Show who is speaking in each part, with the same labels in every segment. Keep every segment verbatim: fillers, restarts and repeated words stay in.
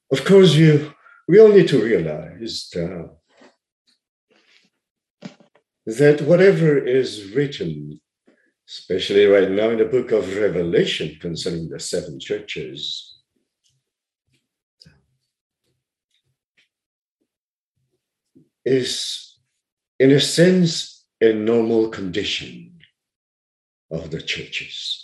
Speaker 1: Of course, you we all need to realize uh, that whatever is written, especially right now in the book of Revelation concerning the seven churches, is in a sense a normal condition of the churches.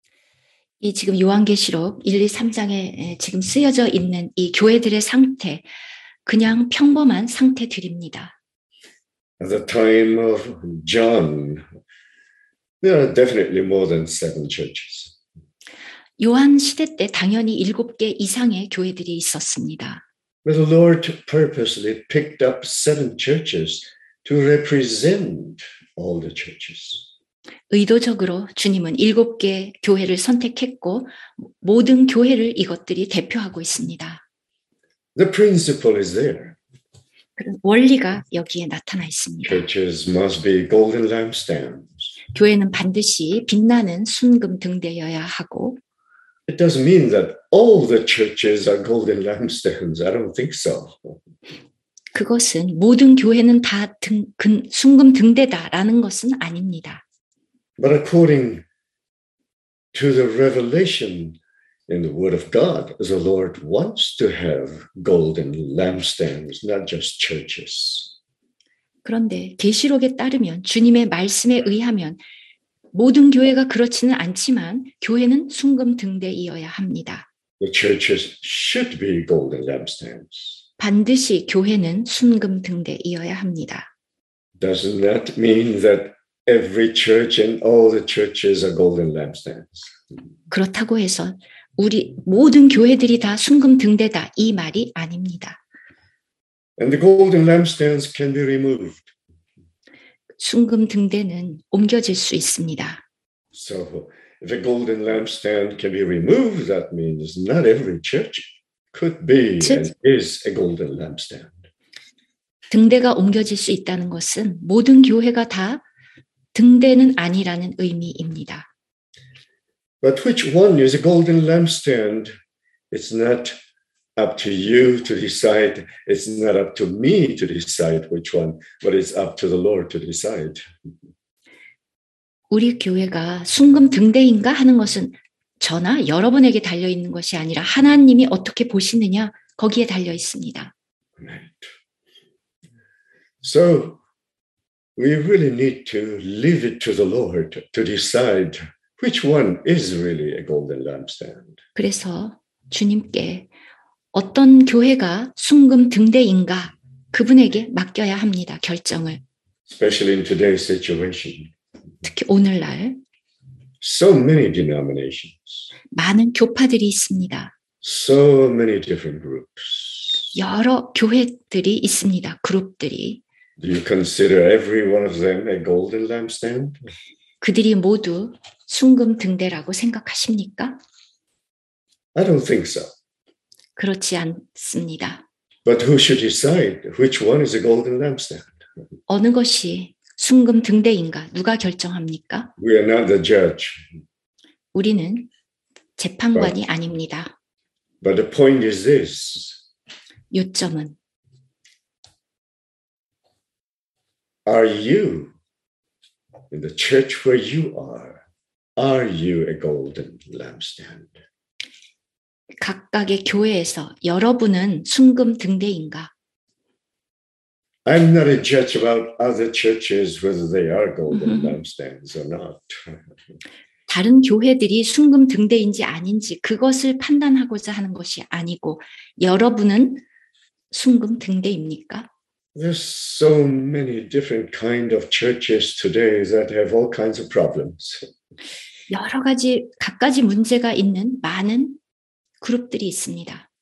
Speaker 2: 이 지금 요한계시록 일, 이, 삼 장에 지금 쓰여져 있는 이 교회들의 상태, 그냥 평범한 상태들입니다.
Speaker 1: At the time of John, there are definitely more than seven churches.
Speaker 2: 요한 시대 때 당연히 일곱 개 이상의 교회들이 있었습니다.
Speaker 1: But the Lord purposely picked up seven churches to represent all the churches.
Speaker 2: 의도적으로 주님은 일곱 개 교회를 선택했고 모든 교회를 이것들이 대표하고 있습니다.
Speaker 1: The principle is there.
Speaker 2: 원리가 여기에 나타나 있습니다.
Speaker 1: Churches must be golden lampstands.
Speaker 2: 교회는 반드시 빛나는 순금 등대여야 하고.
Speaker 1: It doesn't mean that all the churches are golden lampstands. I don't think so.
Speaker 2: 그것은 모든 교회는 다 등, 근, 순금 등대다라는 것은 아닙니다.
Speaker 1: But according to the revelation in the Word of God, the Lord wants to have golden lampstands, not just churches.
Speaker 2: 그런데 계시록에 따르면 주님의 말씀에 의하면 모든 교회가 그렇지는 않지만 교회는 순금 등대이어야 합니다.
Speaker 1: The churches should be golden lampstands.
Speaker 2: 반드시 교회는 순금 등대이어야 합니다.
Speaker 1: Does not mean that every church and all the churches are golden lampstands.
Speaker 2: 그렇다고 해서 우리 모든 교회들이 다 순금 등대다 이 말이 아닙니다.
Speaker 1: And the golden lampstands can be removed.
Speaker 2: 순금 등대는 옮겨질 수 있습니다.
Speaker 1: So if a golden lampstand can be removed, that means not every church could be and is a golden lampstand.
Speaker 2: 등대가 옮겨질 수 있다는 것은 모든 교회가 다 등대는 아니라는 의미입니다.
Speaker 1: But which one is a golden lampstand? It's not up to you to decide. It's not up to me to decide which one, but it's up to the Lord to decide.
Speaker 2: 우리 교회가 순금 등대인가 하는 것은 저나 여러분에게 달려 있는 것이 아니라 하나님이 어떻게 보시느냐 거기에 달려 있습니다.
Speaker 1: Right. So we really need to leave it to the Lord to decide which one is really a golden lampstand.
Speaker 2: 그래서 주님께 어떤 교회가 순금 등대인가 그분에게 맡겨야 합니다. 결정을.
Speaker 1: Especially in today's situation.
Speaker 2: 특히 오늘날
Speaker 1: So many denominations.
Speaker 2: 많은 교파들이 있습니다.
Speaker 1: So many different groups.
Speaker 2: 여러 교회들이 있습니다. 그룹들이.
Speaker 1: Do you consider every one of them a golden lampstand?
Speaker 2: 그들이 모두 순금 등대라고 생각하십니까?
Speaker 1: I don't think so.
Speaker 2: 그렇지 않습니다.
Speaker 1: But who should decide which one is a golden lampstand?
Speaker 2: 어느 것이 순금 등대인가 누가 결정합니까?
Speaker 1: We are not the judge.
Speaker 2: 우리는 재판관이
Speaker 1: But,
Speaker 2: 아닙니다.
Speaker 1: but the point is this.
Speaker 2: 요점은
Speaker 1: Are you in the church where you are? Are you a golden lampstand?
Speaker 2: 각각의 교회에서 여러분은 순금 등대인가?
Speaker 1: I'm not a judge about other churches whether they are golden
Speaker 2: Mm-hmm.
Speaker 1: lampstands or not.
Speaker 2: 다른 교회들이 순금 등대인지 아닌지 그것을 판단하고자 하는 것이 아니고 여러분은 순금 등대입니까?
Speaker 1: There's so many different kind of churches today that have all kinds of problems.
Speaker 2: 여러 가지 갖가지 문제가 있는 많은 그룹들이 있습니다.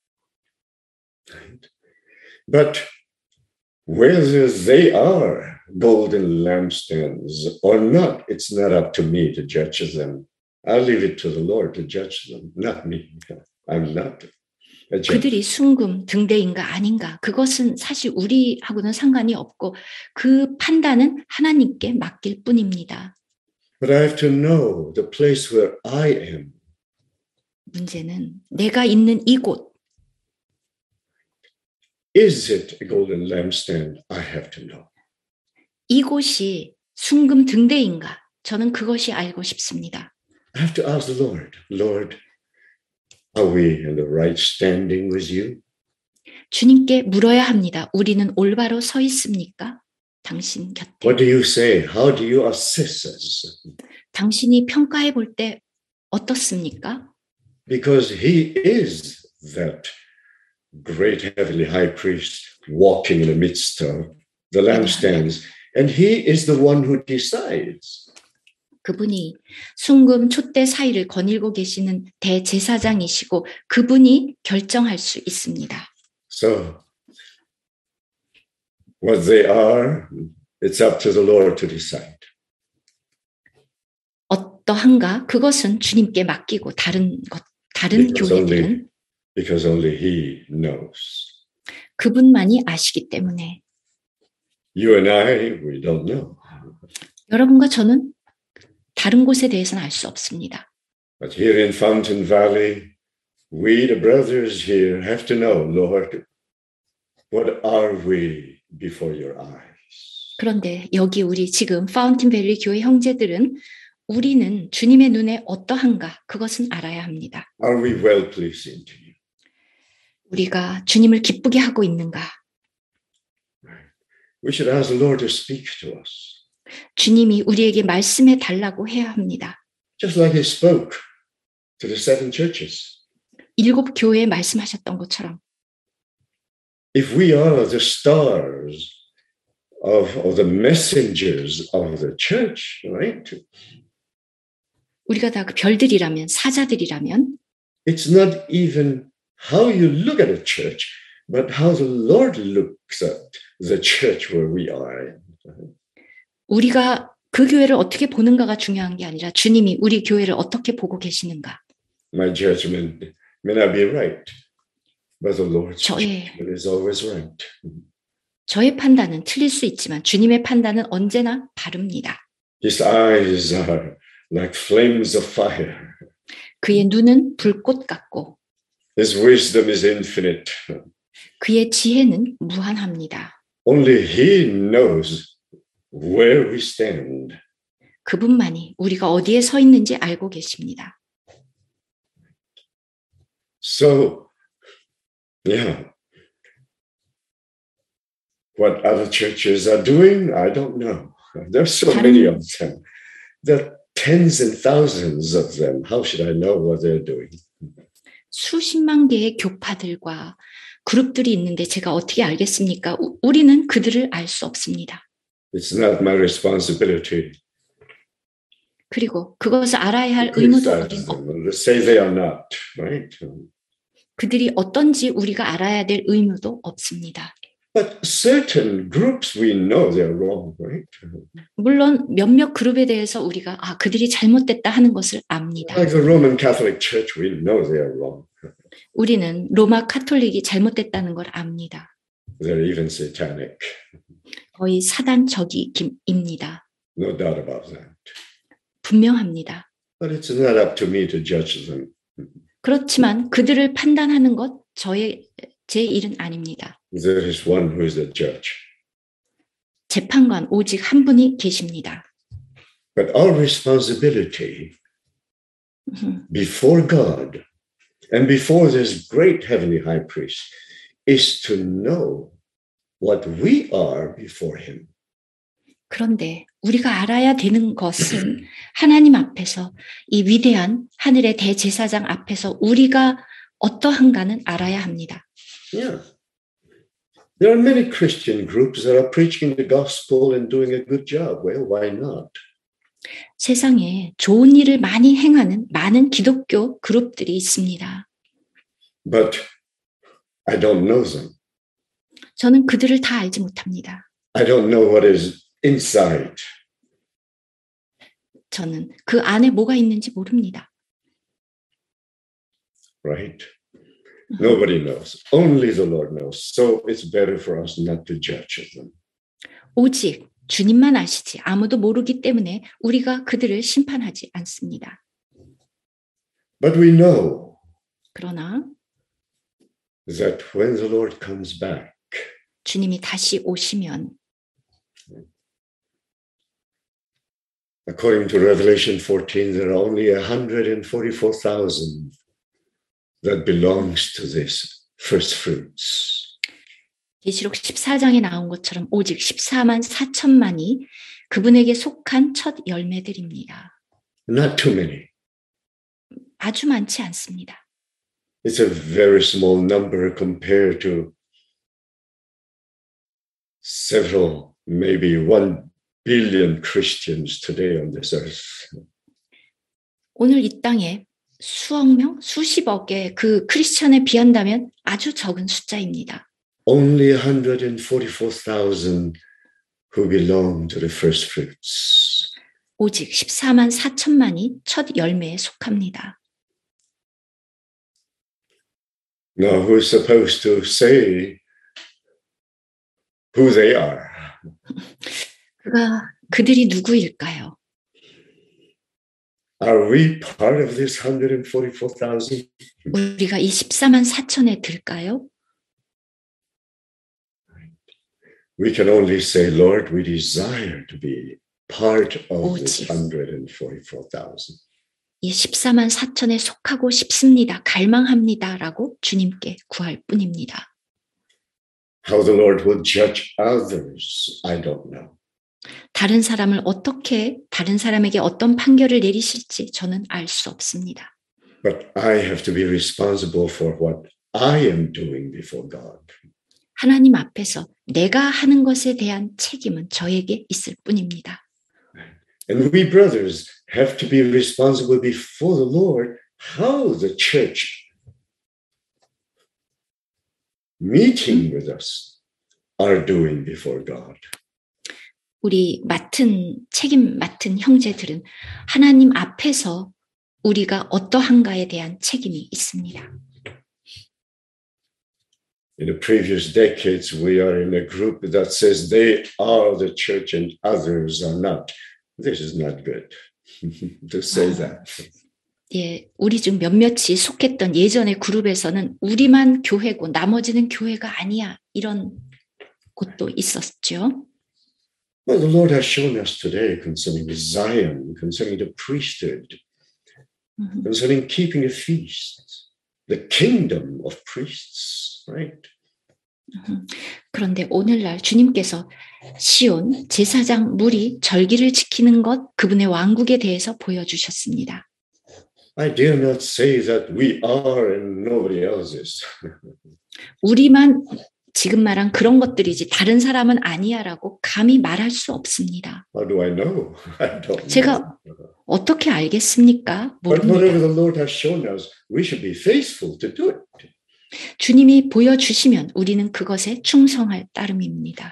Speaker 1: But whether they are golden lampstands or not, it's not up to me to judge them. I'll leave it to the Lord to judge them, not me. I'm not a judge.
Speaker 2: 그들이 순금 등대인가 아닌가 그것은 사실 우리하고는 상관이 없고 그 판단은 하나님께 맡길 뿐입니다.
Speaker 1: But I have to know the place where I am.
Speaker 2: 문제는 내가 있는 이곳
Speaker 1: Is it a golden lampstand? I have to know.
Speaker 2: 이곳이 순금 등대인가? 저는 그것이 알고 싶습니다.
Speaker 1: I have to ask the Lord, Lord, are we in the right standing with you?
Speaker 2: 주님께 물어야 합니다. 우리는 올바로 서 있습니까? 당신 곁에.
Speaker 1: What do you say? How do you assess us?
Speaker 2: 당신이 평가해 볼 때 어떻습니까?
Speaker 1: Because he is that great heavenly high priest walking in the midst of the lampstands, and he is the one who decides.
Speaker 2: 그분이 순금 촛대 사이를 거닐고 계시는 대제사장이시고 그분이 결정할 수 있습니다.
Speaker 1: So what they are, it's up to the Lord to decide.
Speaker 2: 어떠한가? 그것은 주님께 맡기고 다른 것, 다른
Speaker 1: Because
Speaker 2: 교회들은
Speaker 1: only, because only he knows.
Speaker 2: 그분만이 아시기 때문에
Speaker 1: You and I, we don't know.
Speaker 2: 여러분과 저는 다른 곳에 대해서는 알 수 없습니다.
Speaker 1: But here in Fountain Valley, we, the brothers here, have to know, Lord, what are we before your eyes?
Speaker 2: 그런데 여기 우리 지금 파운틴밸리 교회 형제들은 우리는 주님의 눈에 어떠한가? 그것은 알아야 합니다.
Speaker 1: Are we well pleasing to you?
Speaker 2: 우리가 주님을 기쁘게 하고 있는가?
Speaker 1: We should ask the Lord to speak to us.
Speaker 2: 주님이 우리에게 말씀해 달라고 해야 합니다.
Speaker 1: Just like he spoke to the seven churches.
Speaker 2: 일곱 교회에 말씀하셨던 것처럼
Speaker 1: If we are the stars of, of the messengers of the church, right?
Speaker 2: 우리가 다 그 별들이라면 사자들이라면
Speaker 1: It's not even how you look at a church, but how the Lord looks at the church where we are.
Speaker 2: 우리가 그 교회를 어떻게 보는가가 중요한 게 아니라 주님이 우리 교회를 어떻게 보고 계시는가.
Speaker 1: My judgment may not be right, but the Lord's
Speaker 2: 저의,
Speaker 1: judgment is always right.
Speaker 2: 저의 판단은 틀릴 수 있지만 주님의 판단은 언제나 바릅니다.
Speaker 1: His eyes are like flames of fire.
Speaker 2: 그의 눈은 불꽃 같고
Speaker 1: His wisdom is infinite.
Speaker 2: 그의 지혜는 무한합니다.
Speaker 1: Only he knows where we stand.
Speaker 2: 그분만이 우리가 어디에 서 있는지 알고 계십니다.
Speaker 1: So, yeah. What other churches are doing, I don't know. There's so
Speaker 2: 다른,
Speaker 1: many of them. There are tens and thousands of them. How should I know what they're doing?
Speaker 2: 수십만 개의 교파들과 그룹들이 있는데 제가 어떻게 알겠습니까? 우, 우리는 그들을 알 수 없습니다.
Speaker 1: It's not my responsibility.
Speaker 2: 그리고 그것을 알아야 할 의무도 우리는 없,
Speaker 1: Say they are not, right?
Speaker 2: 그들이 어떤지 우리가 알아야 될 의무도 없습니다.
Speaker 1: But certain groups we know they're wrong, right?
Speaker 2: 물론 몇몇 그룹에 대해서 우리가 아 그들이 잘못됐다 하는 것을 압니다.
Speaker 1: Like the Roman Catholic Church, we know they're wrong.
Speaker 2: 우리는 로마 카톨릭이 잘못됐다는 걸 압니다.
Speaker 1: They're even satanic.
Speaker 2: 거의 사단적입니다.
Speaker 1: No doubt about that.
Speaker 2: 분명합니다.
Speaker 1: But it's not up to me to judge them.
Speaker 2: 그렇지만 그들을 판단하는 것 저의 제 일은 아닙니다.
Speaker 1: There is one who is the judge.
Speaker 2: 재판관 오직 한 분이 계십니다.
Speaker 1: But our responsibility before God and before this great heavenly high priest is to know what we are before him.
Speaker 2: 그런데 우리가 알아야 되는 것은 하나님 앞에서 이 위대한 하늘의 대제사장 앞에서 우리가 어떠한가는 알아야 합니다.
Speaker 1: Yeah. There are many Christian groups that are preaching the gospel and doing a good job. Well, why not?
Speaker 2: 세상에 좋은 일을 많이 행하는 많은 기독교 그룹들이 있습니다.
Speaker 1: But I don't know them.
Speaker 2: 저는 그들을 다 알지 못합니다.
Speaker 1: I don't know what is inside.
Speaker 2: 저는 그 안에 뭐가 있는지 모릅니다.
Speaker 1: Right? Nobody knows. Only the Lord knows. So it's better for us not to judge them.
Speaker 2: 오직 주님만 아시지 아무도 모르기 때문에 우리가 그들을 심판하지 않습니다.
Speaker 1: But we know
Speaker 2: 그러나
Speaker 1: that when the Lord comes back,
Speaker 2: 주님이 다시 오시면
Speaker 1: According to Revelation fourteen, there are only one hundred forty-four thousand that belongs to this first fruits.
Speaker 2: 계시록 십사 장에 나온 것처럼 오직 십사만 사천만이 그분에게 속한 첫 열매들입니다.
Speaker 1: Not too many.
Speaker 2: 아주 많지 않습니다.
Speaker 1: It's a very small number compared to several, maybe one billion Christians today on this earth.
Speaker 2: 오늘 이 땅에 수억 명, 수십억의 그 크리스천에 비한다면 아주 적은 숫자입니다.
Speaker 1: Only one hundred forty-four thousand who belong to the first fruits.
Speaker 2: 오직 십사만 사천만이 첫 열매에 속합니다.
Speaker 1: Now, who's supposed to say who they are?
Speaker 2: 그가 그들이 누구일까요?
Speaker 1: Are we part of this one hundred forty-four thousand?
Speaker 2: 우리가 이 십사만 사천에 들까요?
Speaker 1: We can only say, Lord, we desire to be part of this
Speaker 2: 오직
Speaker 1: one hundred forty-four thousand.
Speaker 2: 이 십사만 사천에 속하고 싶습니다. 갈망합니다라고 주님께 구할 뿐입니다.
Speaker 1: How the Lord will judge others, I don't know.
Speaker 2: 다른 사람을 어떻게, 다른 사람에게 어떤 판결을 내리실지 저는 알 수 없습니다.
Speaker 1: But I have to be responsible for what I am doing before God.
Speaker 2: 하나님 앞에서 내가 하는 것에 대한 책임은 저에게 있을 뿐입니다.
Speaker 1: And we brothers have to be responsible before the Lord how the church meeting with us are doing before God.
Speaker 2: 우리 맡은 책임 맡은 형제들은 하나님 앞에서 우리가 어떠한가에 대한 책임이 있습니다.
Speaker 1: In the previous decades, we are in a group that says they are the church and others are not. This is not good to say that.
Speaker 2: 예, 우리 중 몇몇이 속했던 예전의 그룹에서는 우리만 교회고 나머지는 교회가 아니야 이런 곳도 있었죠.
Speaker 1: Well, the Lord has shown us today concerning Zion, concerning the priesthood, mm-hmm. concerning keeping a feast, the kingdom of priests, right?
Speaker 2: Mm-hmm. 그런데 오늘날 주님께서 시온 제사장 무리 절기를 지키는 것, 그분의 왕국에 대해서 보여주셨습니다.
Speaker 1: I dare not say that we are and nobody else is.
Speaker 2: 우리만 지금 말한 그런 것들이지 다른 사람은 아니야라고 감히 말할 수 없습니다.
Speaker 1: How do I know? I don't
Speaker 2: 제가
Speaker 1: know.
Speaker 2: 어떻게 알겠습니까?
Speaker 1: But whatever the
Speaker 2: 모릅니다.
Speaker 1: Lord has shown us, we should be faithful to do it.
Speaker 2: 주님이 보여주시면 우리는 그것에 충성할 따름입니다.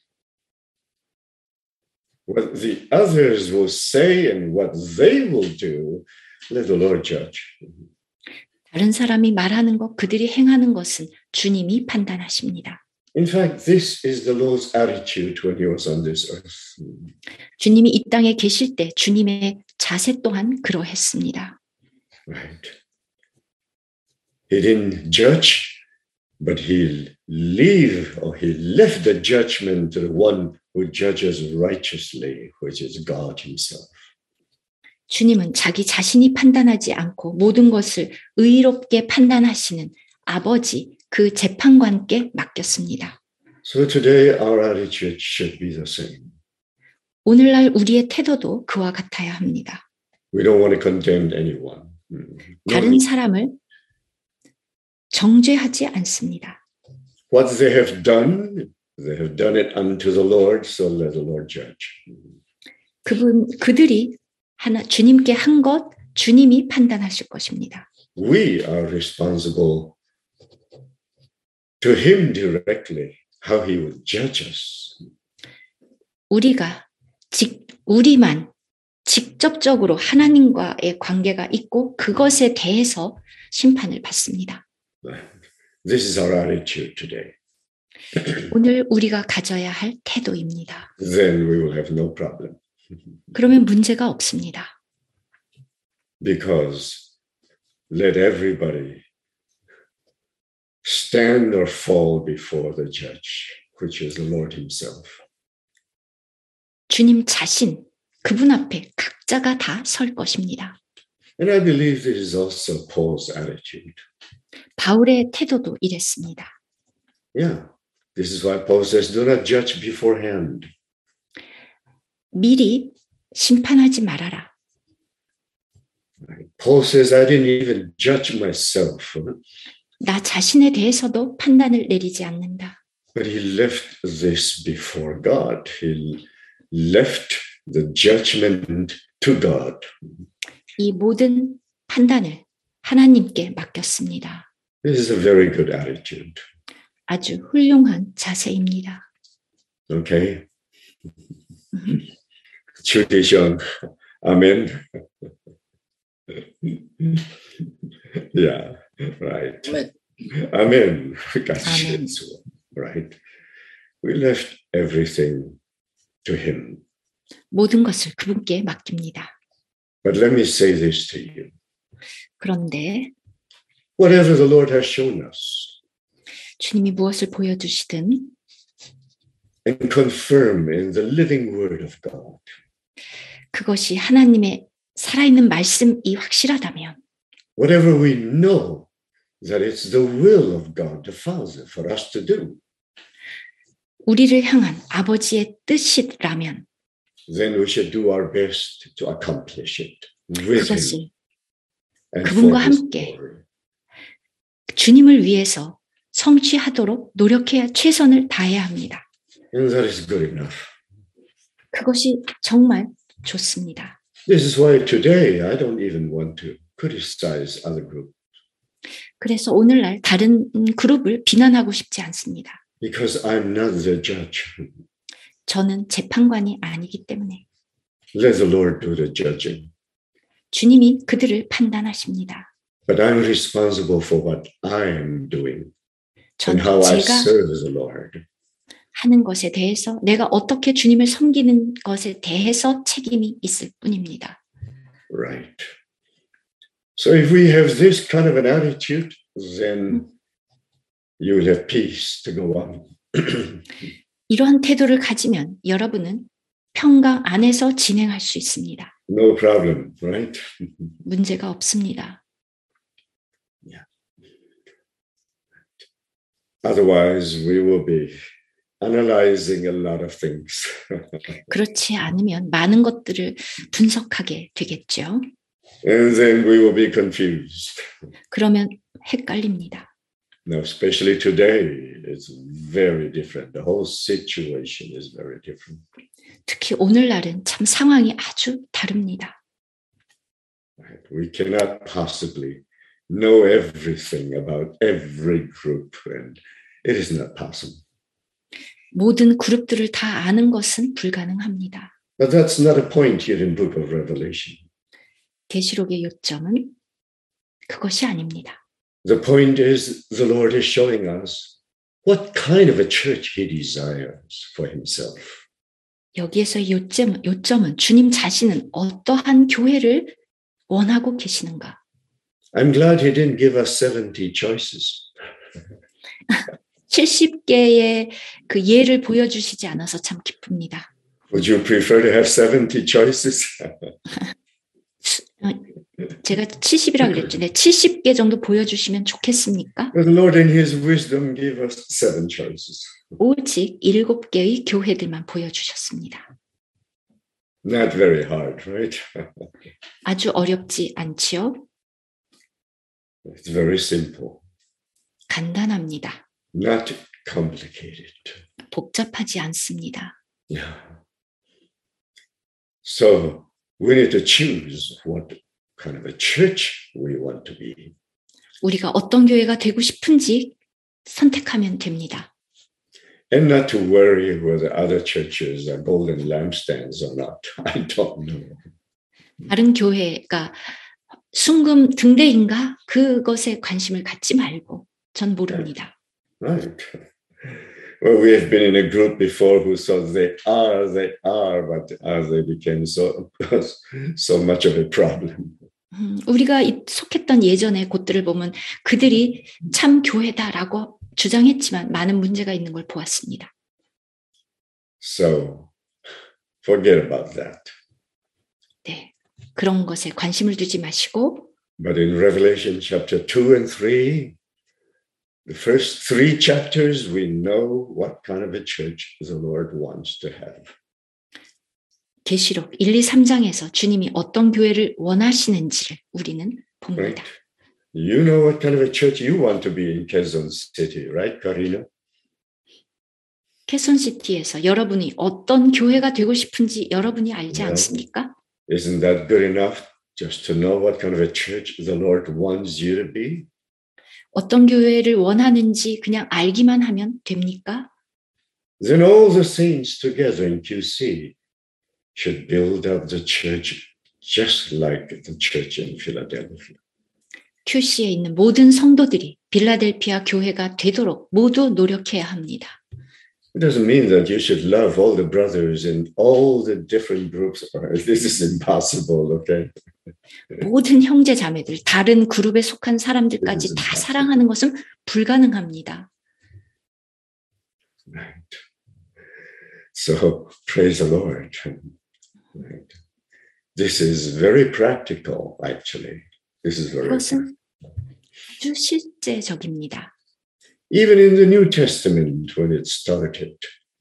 Speaker 1: What the others will say and what they will do, let the Lord judge.
Speaker 2: 다른 사람이 말하는 것, 그들이 행하는 것은 주님이 판단하십니다.
Speaker 1: In fact, this is the Lord's attitude when he was on this earth.
Speaker 2: 주님이 이 땅에 계실 때 주님의 자세 또한 그러했습니다.
Speaker 1: Right. He didn't judge, but he leave or he left the judgment to the one who judges righteously, which is God himself.
Speaker 2: 주님은 자기 자신이 판단하지 않고 모든 것을 의롭게 판단하시는 아버지, 그 재판관께 맡겼습니다.
Speaker 1: So today our attitude should be the same.
Speaker 2: 오늘날 우리의 태도도 그와 같아야 합니다.
Speaker 1: We don't want to condemn anyone.
Speaker 2: 다른 사람을 정죄하지 않습니다.
Speaker 1: What they have done, they have done it unto the Lord, so let the Lord judge.
Speaker 2: 그분 그들이 하나 주님께 한 것 주님이 판단하실 것입니다.
Speaker 1: We are responsible to him directly how he would judge us.
Speaker 2: 우리가 직 우리만 직접적으로 하나님과의 관계가 있고 그것에 대해서 심판을 받습니다.
Speaker 1: This is our attitude today.
Speaker 2: 오늘 우리가 가져야 할 태도입니다.
Speaker 1: Then we will have no problem.
Speaker 2: 그러면 문제가 없습니다.
Speaker 1: Because let everybody stand or fall before the judge. which is the Lord himself.
Speaker 2: 주님 자신, 그분 앞에 각자가 다 설 것입니다.
Speaker 1: And I believe this is also Paul's attitude.
Speaker 2: 바울의 태도도 이랬습니다.
Speaker 1: Yeah, this is why Paul says, do not judge beforehand.
Speaker 2: 미리 심판하지 말아라.
Speaker 1: Paul says, I didn't even judge myself.
Speaker 2: 나 자신에 대해서도 판단을 내리지 않는다.
Speaker 1: But he left this before God. He left the judgment to God.
Speaker 2: 이 모든 판단을 하나님께 맡겼습니다.
Speaker 1: This is a very good attitude.
Speaker 2: 아주 훌륭한 자세입니다.
Speaker 1: Okay. Tradition. Amen. Yeah, right.
Speaker 2: Amen.
Speaker 1: Amen.
Speaker 2: Amen.
Speaker 1: Right. We left everything to him.
Speaker 2: 모든 것을 그분께 맡깁니다.
Speaker 1: But let me say this to you.
Speaker 2: 그런데
Speaker 1: Whatever the Lord has shown us,
Speaker 2: 주님이 무엇을 보여주시든
Speaker 1: and confirm in the living word of God,
Speaker 2: 그것이 하나님의 살아있는 말씀이 확실하다면
Speaker 1: whatever we know that it's the will of God the Father for us to do,
Speaker 2: 우리를 향한 아버지의 뜻이라면
Speaker 1: then we should do our best to accomplish it with
Speaker 2: 그것을
Speaker 1: him and
Speaker 2: 그분과
Speaker 1: for his
Speaker 2: 함께
Speaker 1: glory.
Speaker 2: 주님을 위해서 성취하도록 노력해야 최선을 다해야 합니다.
Speaker 1: And that is good enough.
Speaker 2: 그것이 정말 좋습니다.
Speaker 1: This is why today I don't even want to criticize other groups.
Speaker 2: 그래서 오늘날 다른 그룹을 비난하고 싶지 않습니다.
Speaker 1: Because I'm not the judge.
Speaker 2: 저는 재판관이 아니기 때문에
Speaker 1: Let the Lord do the judging.
Speaker 2: 주님이 그들을 판단하십니다.
Speaker 1: But I'm responsible for what I'm doing and
Speaker 2: 저는
Speaker 1: how I
Speaker 2: 제가
Speaker 1: serve the Lord.
Speaker 2: 하는 것에 대해서 내가 어떻게 주님을 섬기는 것에 대해서 책임이 있을 뿐입니다.
Speaker 1: Right. So if we have this kind of an attitude, then you will have peace to go on.
Speaker 2: 이러한 태도를 가지면 여러분은 평강 안에서 진행할 수 있습니다.
Speaker 1: No problem, right?
Speaker 2: 문제가 없습니다.
Speaker 1: Yeah. Otherwise, we will be analyzing a lot of things.
Speaker 2: 그렇지 않으면 많은 것들을 분석하게 되겠죠.
Speaker 1: And then we will be confused.
Speaker 2: 그러면 헷갈립니다.
Speaker 1: Now, especially today, it's very different. The whole situation is very different.
Speaker 2: 특히 오늘날은 참 상황이 아주 다릅니다.
Speaker 1: Right? We cannot possibly know everything about every group, and it is not possible.
Speaker 2: 모든 그룹들을 다 아는 것은 불가능합니다.
Speaker 1: But that's not a point here in Book of Revelation.
Speaker 2: 계시록의 요점은 그것이 아닙니다.
Speaker 1: The point is the Lord is showing us what kind of a church he desires for himself.
Speaker 2: 여기에서 요점, 요점은 주님 자신은 어떠한 교회를 원하고 계시는가.
Speaker 1: I'm glad he didn't give us seventy choices.
Speaker 2: 칠십 개의 그 예를 보여주시지 않아서 참 기쁩니다.
Speaker 1: Would you prefer to have seventy choices?
Speaker 2: 제가 칠십이라고 그랬죠. 네, 칠십 개 정도 보여주시면 좋겠습니까?
Speaker 1: The Lord in his wisdom gave us seven choices.
Speaker 2: 오직 일곱 개의 교회들만 보여주셨습니다.
Speaker 1: Not very hard, right?
Speaker 2: 아주 어렵지 않지요?
Speaker 1: It's very simple.
Speaker 2: 간단합니다.
Speaker 1: Not complicated.
Speaker 2: 복잡하지 않습니다.
Speaker 1: Yeah. So we need to choose what kind of a church we want to be.
Speaker 2: 우리가 어떤 교회가 되고 싶은지 선택하면 됩니다.
Speaker 1: And not to worry whether other churches are golden lampstands or not. I don't know.
Speaker 2: 다른 교회가 순금 등대인가? 그것에 관심을 갖지 말고 전 모릅니다.
Speaker 1: Right. Well, we have been in a group before who thought they are, they are, but as they became so, so much of a problem.
Speaker 2: 음, 우리가 속했던 예전의 곳들을 보면 그들이 참 교회다라고 주장했지만 많은 문제가 있는 걸 보았습니다.
Speaker 1: So forget about that.
Speaker 2: 네, 그런 것에 관심을 두지 마시고
Speaker 1: But in Revelation chapter two and three, the first three chapters, we know what kind of a church the Lord wants to have.
Speaker 2: 계시록 일, 이, 삼 장에서 주님이 어떤 교회를 원하시는지를 우리는 봅니다.
Speaker 1: Right? You know what kind of a church you want to be in Quezon City, right, Karina?
Speaker 2: 캐손시티에서 여러분이 어떤 교회가 되고 싶은지 여러분이 알지
Speaker 1: Yeah.
Speaker 2: 않습니까?
Speaker 1: Isn't that good enough just to know what kind of a church the Lord wants you to be?
Speaker 2: 어떤 교회를 원하는지 그냥 알기만 하면 됩니까?
Speaker 1: Then all the saints together in Q C should build up the church just like the church in Philadelphia.
Speaker 2: 큐씨에 있는 모든 성도들이 빌라델피아 교회가 되도록 모두 노력해야 합니다.
Speaker 1: It doesn't mean that you should love all the brothers in all the different groups. This is impossible, okay?
Speaker 2: 모든 형제 자매들, 다른 그룹에 속한 사람들까지 다 사랑하는 것은 불가능합니다.
Speaker 1: Right. So praise the Lord. Right. This is very practical, actually. This is very
Speaker 2: 그것은 아주 실제적입니다.
Speaker 1: Even in the New Testament, when it started,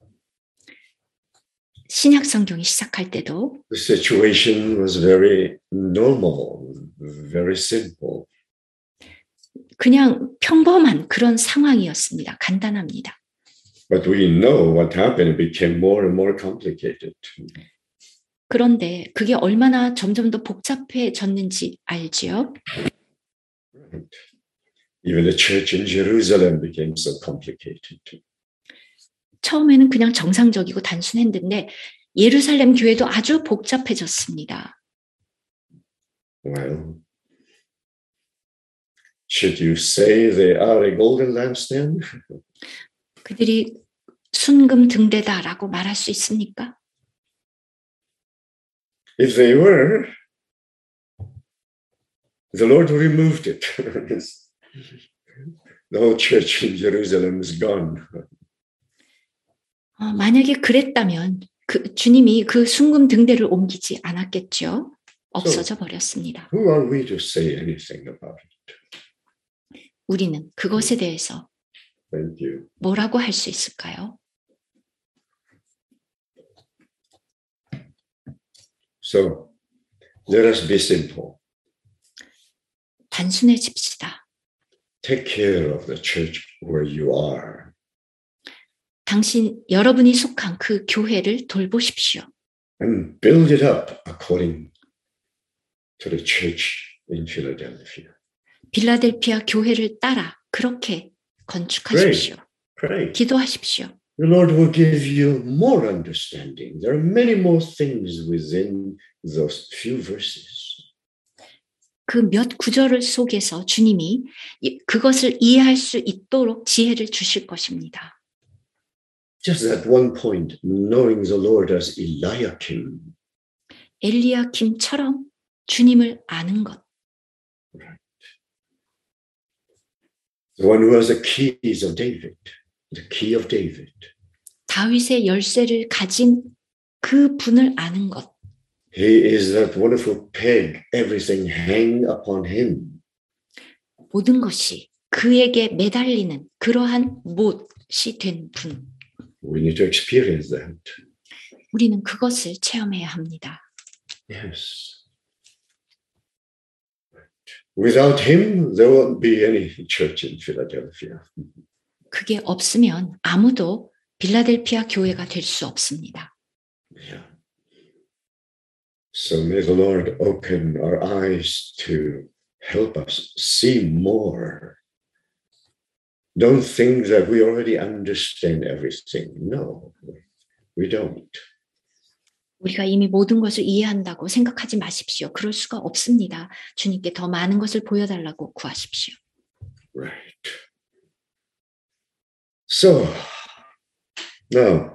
Speaker 2: 신약 성경이 시작할 때도
Speaker 1: the situation was very normal, very simple.
Speaker 2: 그냥 평범한 그런 상황이었습니다. 간단합니다.
Speaker 1: But we know what happened. It became more and more complicated.
Speaker 2: 그런데 그게 얼마나 점점 더 복잡해졌는지 알지요?
Speaker 1: Right. Even the church in Jerusalem became so complicated.
Speaker 2: 처음에는 그냥 정상적이고 단순했는데 예루살렘 교회도 아주 복잡해졌습니다.
Speaker 1: Well, should you say they are a golden lampstand?
Speaker 2: 그들이 순금 등대다라고 말할 수 있습니까?
Speaker 1: If they were, the Lord removed it. The whole church in Jerusalem is gone.
Speaker 2: 어, 만약에 그랬다면 그 주님이 그 순금 등대를 옮기지 않았겠죠. 없어져 버렸습니다.
Speaker 1: Who are we to say anything about it?
Speaker 2: 우리는 그것에 대해서
Speaker 1: Thank you.
Speaker 2: 뭐라고 할 수 있을까요?
Speaker 1: So let us be simple.
Speaker 2: 단순해집시다.
Speaker 1: Take care of the church where you are.
Speaker 2: 당신 여러분이 속한 그 교회를 돌보십시오.
Speaker 1: And build it up according to the church in Philadelphia.
Speaker 2: 빌라델피아 교회를 따라 그렇게 건축하십시오.
Speaker 1: Pray.
Speaker 2: 기도하십시오.
Speaker 1: The Lord will give you more understanding. There are many more things within those few verses.
Speaker 2: 그 몇 구절 속에서 주님이 그것을 이해할 수 있도록 지혜를 주실 것입니다.
Speaker 1: Just at one point, knowing the Lord as Eliakim.
Speaker 2: 엘리야킴처럼 주님을 아는 것.
Speaker 1: Right. The one who has the keys of David, the key of David.
Speaker 2: 다윗의 열쇠를 가진 그 분을 아는 것.
Speaker 1: He is that wonderful peg, everything hang upon him.
Speaker 2: 모든 것이 그에게 매달리는 그러한 못이 된 분.
Speaker 1: We need to experience that.
Speaker 2: 우리는 그것을 체험해야 합니다.
Speaker 1: Yes. Without him, there won't be any church in Philadelphia.
Speaker 2: 그게 없으면 아무도 빌라델피아 교회가 될 수 없습니다.
Speaker 1: Yeah. So may the Lord open our eyes to help us see more. Don't think that we already understand everything. No, we don't.
Speaker 2: 우리가 이미 모든 것을 이해한다고 생각하지 마십시오. 그럴 수가 없습니다. 주님께 더 많은 것을 보여달라고 구하십시오.
Speaker 1: Right. So, now,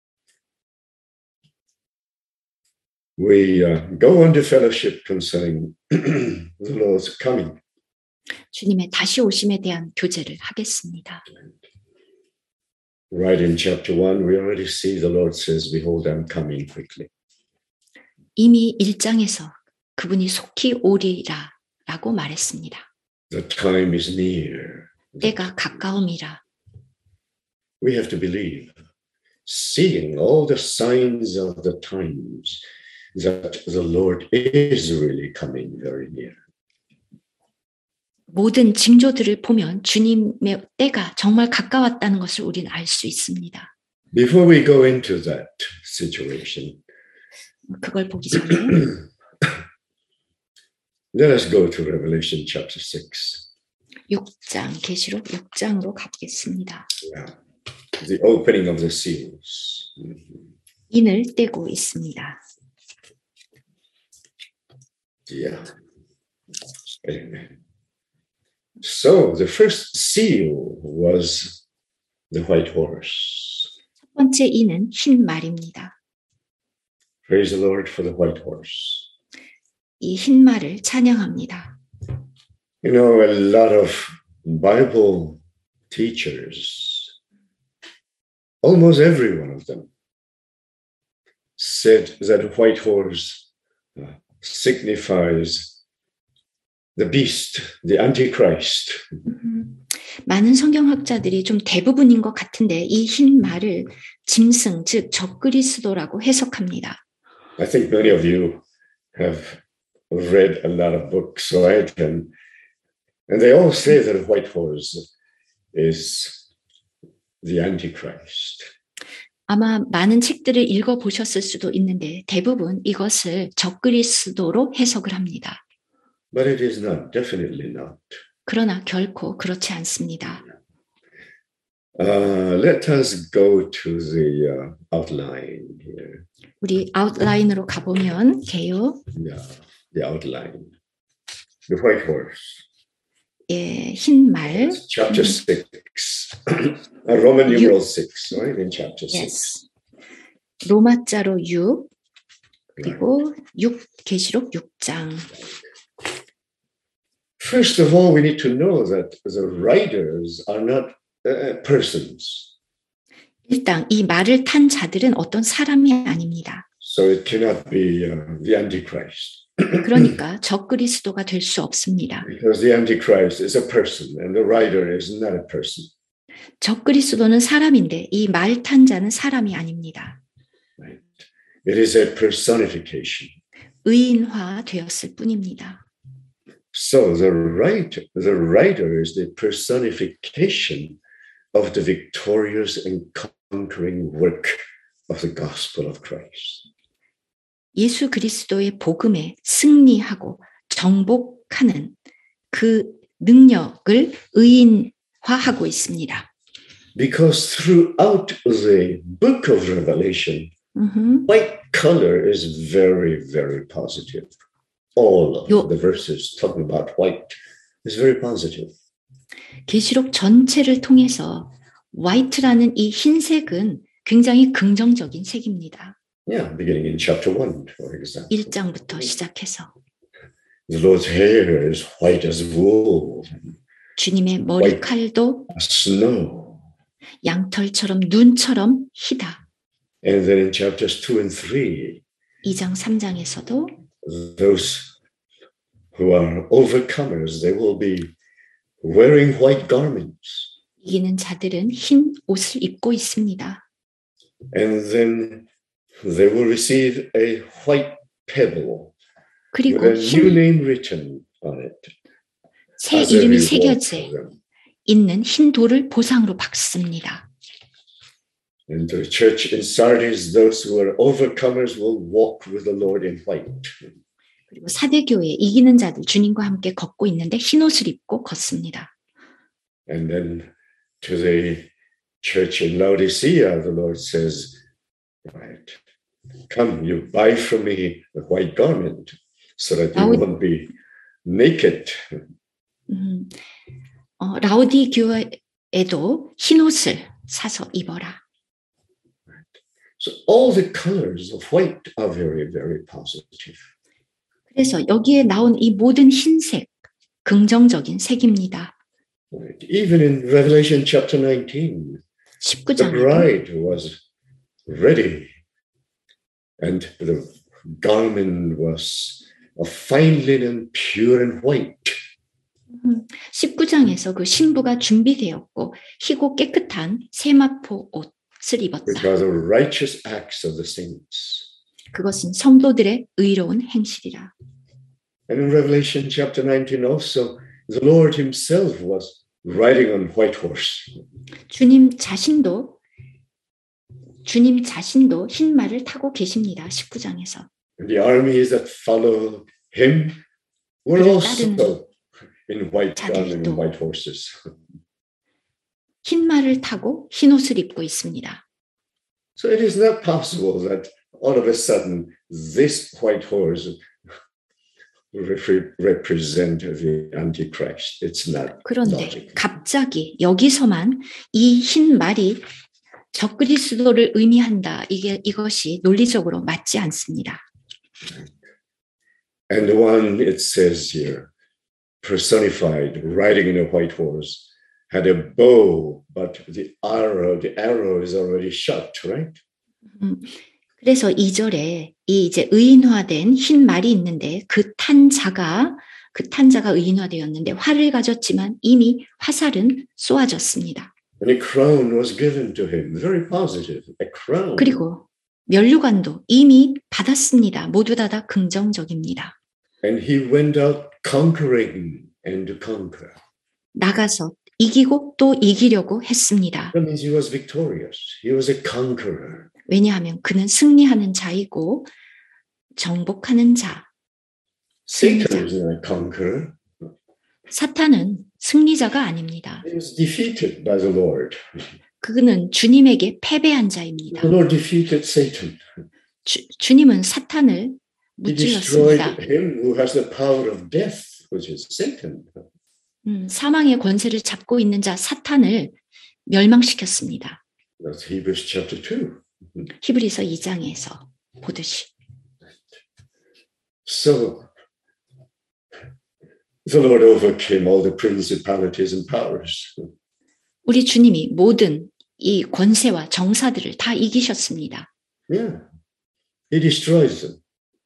Speaker 1: we uh, go on to fellowship concerning the Lord's coming.
Speaker 2: 주님의 다시 오심에 대한 교제를 하겠습니다.
Speaker 1: Right in chapter one, we already see the Lord says, behold, I'm coming quickly.
Speaker 2: 이미 일 장에서 그분이 속히 오리라 라고 말했습니다.
Speaker 1: The time is near.
Speaker 2: 때가 가까움이라.
Speaker 1: We have to believe, seeing all the signs of the times, that the Lord is really coming very near.
Speaker 2: 모든 징조들을 보면 주님의 때가 정말 가까웠다는 것을 우리는 알 수 있습니다.
Speaker 1: Before we go into that situation,
Speaker 2: 그걸 보기 전에
Speaker 1: let us go to Revelation chapter six.
Speaker 2: 육 장, 계시록 육 장으로 가보겠습니다.
Speaker 1: Yeah. The opening of the seals.
Speaker 2: 인을 떼고 있습니다.
Speaker 1: Yeah. Amen. So the first seal was the white horse.
Speaker 2: 첫 번째 인은 흰 말입니다.
Speaker 1: Praise the Lord for the white horse.
Speaker 2: 이 흰 말을 찬양합니다.
Speaker 1: You know, a lot of Bible teachers, almost every one of them, said that white horse uh, signifies the beast, the Antichrist.
Speaker 2: 음, 많은 성경학자들이 좀 대부분인 것 같은데 이 흰 말을 짐승, 즉 적그리스도라고 해석합니다.
Speaker 1: I think many of you have read a lot of books, right? And, and they all say that a white horse is the Antichrist.
Speaker 2: 아마 많은 책들을 읽어보셨을 수도 있는데 대부분 이것을 적그리스도로 해석을 합니다.
Speaker 1: But it is not, definitely not.
Speaker 2: 그러나 결코 그렇지 않습니다.
Speaker 1: Uh, let us go to the uh, outline here.
Speaker 2: 우리 아웃라인으로 가보면 게요.
Speaker 1: Yeah, the outline. The white horse.
Speaker 2: 예, 흰 말.
Speaker 1: It's chapter six. Roman numeral six, right? In chapter six.
Speaker 2: Yes. 로마자로 육, 그리고 육, 계시록 육 장.
Speaker 1: First of all, we need to know that the riders are not uh, persons.
Speaker 2: 일단 이 말을 탄 자들은 어떤 사람이 아닙니다.
Speaker 1: So it cannot be uh, the Antichrist.
Speaker 2: 그러니까 적그리스도가 될 수 없습니다.
Speaker 1: Because the Antichrist is a person and the rider is not a person.
Speaker 2: 적그리스도는 사람인데 이 말 탄 자는 사람이 아닙니다.
Speaker 1: Right? It is a personification.
Speaker 2: 의인화 되었을 뿐입니다.
Speaker 1: So the writer, the writer is the personification of the victorious and conquering work of the gospel of Christ.
Speaker 2: 예수 그리스도의 복음에 승리하고 정복하는 그 능력을 의인화하고 있습니다.
Speaker 1: Because throughout the book of Revelation,
Speaker 2: uh-huh.
Speaker 1: white color is very, very positive. All of
Speaker 2: 요,
Speaker 1: the verses talking about white is very positive.
Speaker 2: 계시록 전체를 통해서 화이트라는 이 흰색은 굉장히 긍정적인 색입니다.
Speaker 1: Yeah, beginning in chapter one, for example.
Speaker 2: 일 장부터 시작해서
Speaker 1: The Lord's hair is white as wool.
Speaker 2: 주님의 머리칼도
Speaker 1: snow.
Speaker 2: 양털처럼 눈처럼 희다.
Speaker 1: And then in chapters two and three,
Speaker 2: 이 장 삼 장에서도
Speaker 1: those who are overcomers, they will be wearing white garments.
Speaker 2: 이기는 자들은 흰 옷을 입고 있습니다.
Speaker 1: And then they will receive a white pebble
Speaker 2: 그리고
Speaker 1: with a new
Speaker 2: 흰,
Speaker 1: name written on it.
Speaker 2: 새
Speaker 1: as a
Speaker 2: 이름이
Speaker 1: reward
Speaker 2: 새겨져
Speaker 1: for them.
Speaker 2: 있는 흰 돌을 보상으로 받습니다.
Speaker 1: And the church in Sardis, those who are overcomers will walk with the Lord in white.
Speaker 2: 그리고 사대교회 이기는 자들 주님과 함께 걷고 있는데 흰 옷을 입고 걷습니다.
Speaker 1: And then to the church in Laodicea, the Lord says, right, come, you buy from me a white garment so that you
Speaker 2: 라오,
Speaker 1: won't be naked.
Speaker 2: 음, 어, 라오디 교회에도 흰 옷을 사서 입어라.
Speaker 1: So all the colors of white are very, very positive.
Speaker 2: 그래서 여기에 나온 이 모든 흰색, 긍정적인 색입니다.
Speaker 1: Right. Even in Revelation chapter nineteen,
Speaker 2: 십구
Speaker 1: The
Speaker 2: 장에도
Speaker 1: bride was ready, and the garment was of fine linen, pure and white.
Speaker 2: 십구 장에서 그 신부가 준비되었고 희고 깨끗한 세마포 옷을 입었다.
Speaker 1: Which are the righteous acts of the saints.
Speaker 2: 그것은 성도들의 의로운 행실이라.
Speaker 1: And in Revelation chapter nineteen also, the Lord himself was riding on white horse.
Speaker 2: 주님 자신도 주님 자신도 흰 말을 타고 계십니다. 십구 장에서.
Speaker 1: And the armies that follow him were
Speaker 2: 그를
Speaker 1: also
Speaker 2: 따르는
Speaker 1: in white garment and
Speaker 2: 자들도
Speaker 1: white horses.
Speaker 2: 흰 말을 타고 흰 옷을 입고 있습니다.
Speaker 1: So it is not possible that all of a sudden this white horse represent the Antichrist. It's not
Speaker 2: 그런데
Speaker 1: logical.
Speaker 2: 갑자기 여기서만 이 흰 말이 적그리스도를 의미한다. 이게 이것이 논리적으로 맞지 않습니다.
Speaker 1: And the one it says here, personified, riding in a white horse, had a bow, but the arrow, the arrow is already shot, right?
Speaker 2: 음, 그래서 이 절에 이 이제 의인화된 흰 말이 있는데 그 탄 자가 그 탄 자가 의인화되었는데 활을 가졌지만 이미 화살은 쏘아졌습니다.
Speaker 1: And a crown was given to him, very positive, a crown.
Speaker 2: 그리고 면류관도 이미 받았습니다. 모두 다, 다 긍정적입니다.
Speaker 1: And he went out conquering and to conquer.
Speaker 2: 나가서 이기고 또 이기려고 했습니다.
Speaker 1: That means he was victorious. He was a conqueror.
Speaker 2: 왜냐하면 그는 승리하는 자이고 정복하는 자,
Speaker 1: Satan
Speaker 2: 승리자.
Speaker 1: is not a conqueror.
Speaker 2: 사탄은 승리자가 아닙니다.
Speaker 1: He was defeated by the Lord.
Speaker 2: 그는 주님에게 패배한 자입니다.
Speaker 1: The Lord defeated Satan.
Speaker 2: 주, 주님은 사탄을
Speaker 1: He
Speaker 2: 무찔렀습니다.
Speaker 1: destroyed him who has the power of death, which is Satan.
Speaker 2: 음, 사망의 권세를 잡고 있는 자 사탄을 멸망시켰습니다.
Speaker 1: That's Hebrews chapter two.
Speaker 2: 히브리서 이 장에서 보듯이.
Speaker 1: So the Lord overcame all the principalities and powers.
Speaker 2: 우리 주님이 모든 이 권세와 정사들을 다 이기셨습니다.
Speaker 1: Yeah, he destroys them.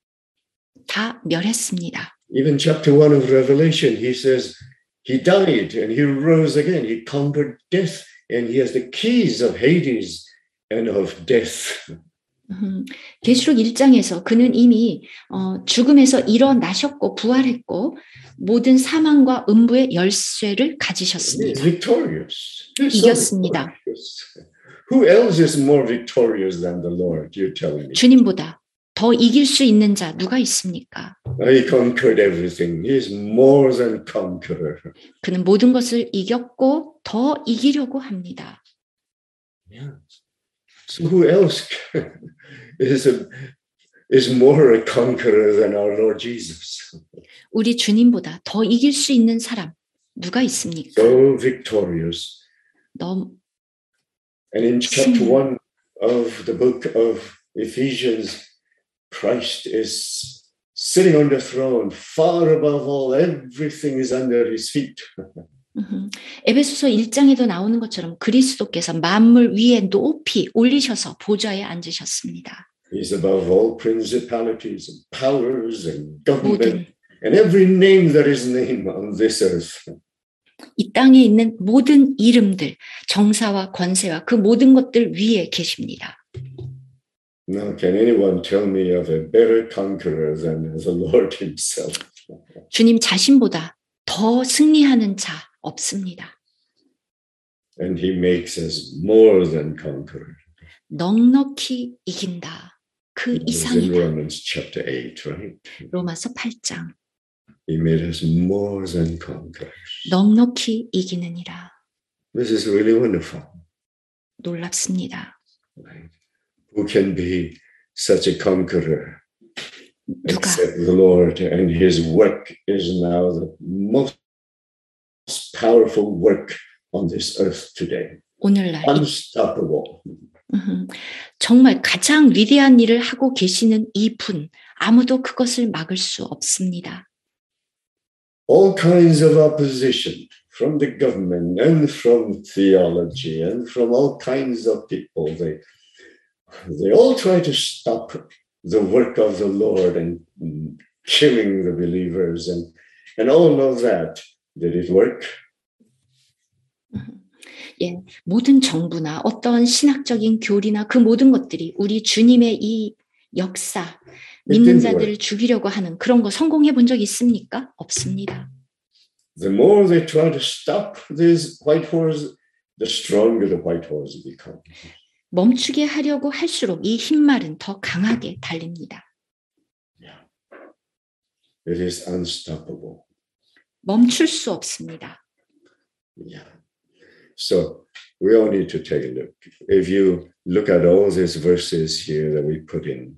Speaker 2: 다 멸했습니다.
Speaker 1: Even chapter one of Revelation, he says he died and he rose again. He conquered death and he has the keys of Hades and of death.
Speaker 2: 음, 계시록 일 장에서 그는 이미 어, 죽음에서 일어나셨고 부활했고 모든 사망과 음부의 열쇠를
Speaker 1: He's
Speaker 2: 가지셨습니다.
Speaker 1: victorious. He's so
Speaker 2: 이겼습니다.
Speaker 1: victorious. Who else is more victorious than the Lord? You tell me.
Speaker 2: 주님보다 더 이길 수 있는 자 누가 있습니까?
Speaker 1: He conquered everything. He is more than conqueror.
Speaker 2: 그는 모든 것을 이겼고 더 이기려고 합니다.
Speaker 1: Yeah. So who else is a, is more a conqueror than our Lord Jesus?
Speaker 2: 우리 주님보다 더 이길 수 있는 사람 누가 있습니까?
Speaker 1: So victorious.
Speaker 2: 너무
Speaker 1: And in chapter
Speaker 2: 승리.
Speaker 1: one of the book of Ephesians, Christ is sitting on the throne, far above all. Everything is under his feet.
Speaker 2: 음, 에베소서 일 장에도 나오는 것처럼 그리스도께서 만물 위에 높이 올리셔서 보좌에 앉으셨습니다.
Speaker 1: He's above all principalities and powers and government
Speaker 2: 모든
Speaker 1: and every name that is named on this earth.
Speaker 2: 이 땅에 있는 모든 이름들, 정사와 권세와 그 모든 것들 위에 계십니다.
Speaker 1: Now, can anyone tell me of a better conqueror than the Lord himself?
Speaker 2: 주님 자신보다 더 승리하는 자 없습니다.
Speaker 1: And he makes us more than conquerors.
Speaker 2: 넉넉히 이긴다. 그
Speaker 1: It was in
Speaker 2: 이상이다.
Speaker 1: Romans chapter eight, right?
Speaker 2: 로마서 팔 장.
Speaker 1: He made us more than conquerors.
Speaker 2: 넉넉히 이기느니라.
Speaker 1: This is really wonderful.
Speaker 2: 놀랍습니다.
Speaker 1: Right? Who can be such a conqueror
Speaker 2: 누가
Speaker 1: except the Lord? And his work is now the most powerful work on this earth today.
Speaker 2: 오늘날 이,
Speaker 1: Unstoppable.
Speaker 2: 음, 정말 가장 위대한 일을 하고 계시는 이 분, 아무도 그것을 막을 수 없습니다.
Speaker 1: All kinds of opposition from the government and from theology and from all kinds of people. They, they all try to stop the work of the Lord and killing the believers and, and all of that. Did it work?
Speaker 2: 예, 모든 정부나 어떤 신학적인 교리나 그 모든 것들이 우리 주님의 이 역사, 믿는 자들을 죽이려고 하는 그런 거 성공해 본 적 있습니까? 없습니다.
Speaker 1: The more they try to stop this white horse, the stronger the white horse becomes.
Speaker 2: 멈추게 하려고 할수록 이 흰말은 더 강하게 달립니다.
Speaker 1: Yeah. It is unstoppable.
Speaker 2: 멈출 수 없습니다.
Speaker 1: Yeah. So we all need to take a look. If you look at all these verses here that we put in,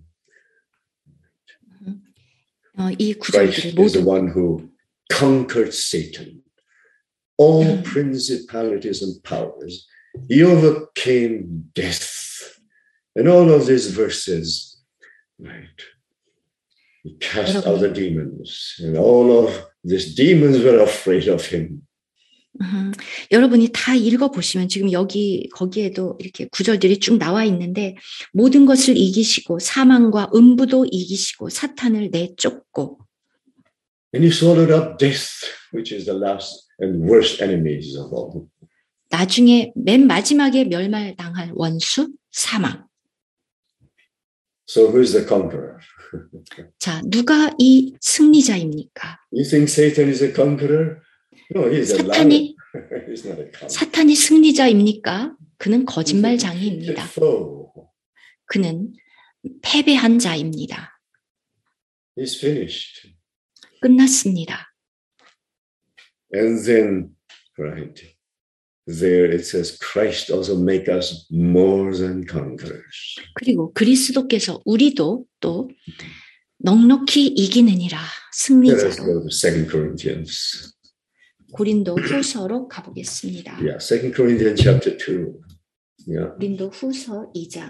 Speaker 2: 어, 이
Speaker 1: Christ
Speaker 2: 구절들을
Speaker 1: is the
Speaker 2: 모두
Speaker 1: one who conquered Satan, all principalities and powers. He overcame death. And all of these verses, right? He cast out the demons, and all of these demons were afraid of him.
Speaker 2: 음, 여러분이 다 읽어보시면 지금 여기 거기에도 이렇게 구절들이 쭉 나와 있는데 모든 것을 이기시고 사망과 음부도 이기시고 사탄을 내쫓고
Speaker 1: And he swallowed up death, which is the last and worst enemies of all.
Speaker 2: 나중에 맨 마지막에 멸망당할 원수 사망.
Speaker 1: So who is the conqueror?
Speaker 2: 자, 누가 이 승리자입니까?
Speaker 1: You think Satan is a conqueror? No, he's a liar.
Speaker 2: 사탄이
Speaker 1: He's not a conqueror.
Speaker 2: 사탄이 승리자입니까? 그는 거짓말장이입니다. 그는 패배한 자입니다.
Speaker 1: He's finished.
Speaker 2: 끝났습니다.
Speaker 1: And then, right, there it says, Christ also make us more than conquerors.
Speaker 2: 그리고 그리스도께서 우리도 또 넉넉히 이기느니라
Speaker 1: Let us
Speaker 2: 승리자로
Speaker 1: go to Second Corinthians.
Speaker 2: 고린도 후서로 가보겠습니다.
Speaker 1: Yeah, Second Corinthians chapter two. Yeah,
Speaker 2: 고린도 후서 이 장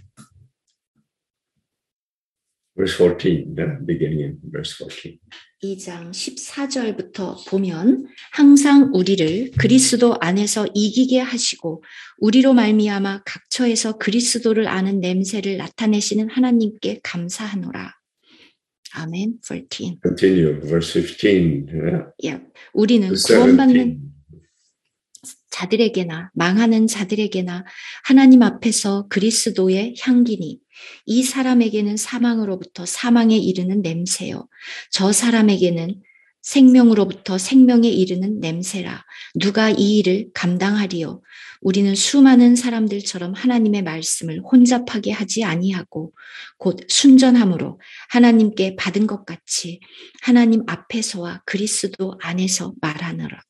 Speaker 1: verse fourteen, yeah? Beginning in verse fourteen.
Speaker 2: 이 장 십사 절부터 보면 항상 우리를 그리스도 안에서 이기게 하시고 우리로 말미암아 각처에서 그리스도를 아는 냄새를 나타내시는 하나님께 감사하노라. 아멘. 십사.
Speaker 1: Continue, verse fifteen. Yeah.
Speaker 2: Yeah. 우리는
Speaker 1: To
Speaker 2: 구원받는
Speaker 1: seventeen.
Speaker 2: 자들에게나 망하는 자들에게나 하나님 앞에서 그리스도의 향기니 이 사람에게는 사망으로부터 사망에 이르는 냄새요. 저 사람에게는 생명으로부터 생명에 이르는 냄새라. 누가 이 일을 감당하리요? 우리는 수많은 사람들처럼 하나님의 말씀을 혼잡하게 하지 아니하고 곧 순전함으로 하나님께 받은 것 같이 하나님 앞에서와 그리스도 안에서 말하노라.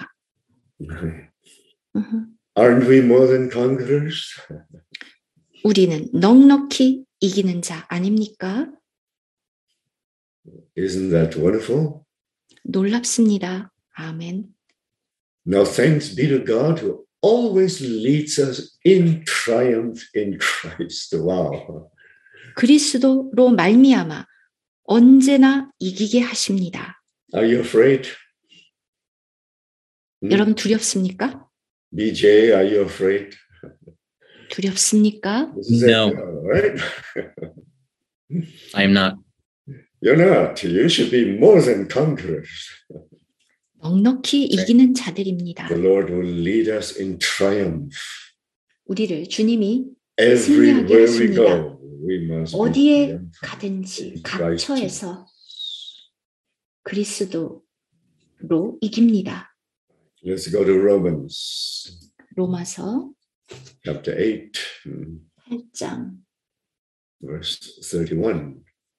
Speaker 1: Aren't we more than conquerors?
Speaker 2: 우리는 넉넉히 이기는 자 아닙니까?
Speaker 1: Isn't that wonderful?
Speaker 2: 놀랍습니다. 아멘.
Speaker 1: Now thanks be to God who always leads us in triumph in Christ. Wow.
Speaker 2: 그리스도로 말미암아 언제나 이기게 하십니다.
Speaker 1: Are you afraid? Hmm?
Speaker 2: 여러분 두렵습니까?
Speaker 1: B J, are you afraid?
Speaker 2: 두렵습니까?
Speaker 3: No.
Speaker 1: No, right?
Speaker 3: I am not.
Speaker 1: You're not. You should be more than conquerors.
Speaker 2: 넉넉히 이기는 자들입니다.
Speaker 1: The Lord will lead us in triumph.
Speaker 2: 우리를 주님이
Speaker 1: Everywhere we
Speaker 2: 하십니다.
Speaker 1: go, we must be
Speaker 2: 어디에
Speaker 1: triumphant.
Speaker 2: 가든지
Speaker 1: Christ
Speaker 2: 각처에서 그리스도로 이깁니다.
Speaker 1: Let's go to Romans
Speaker 2: 로마서
Speaker 1: chapter eight,
Speaker 2: 팔 장
Speaker 1: verse thirty-one.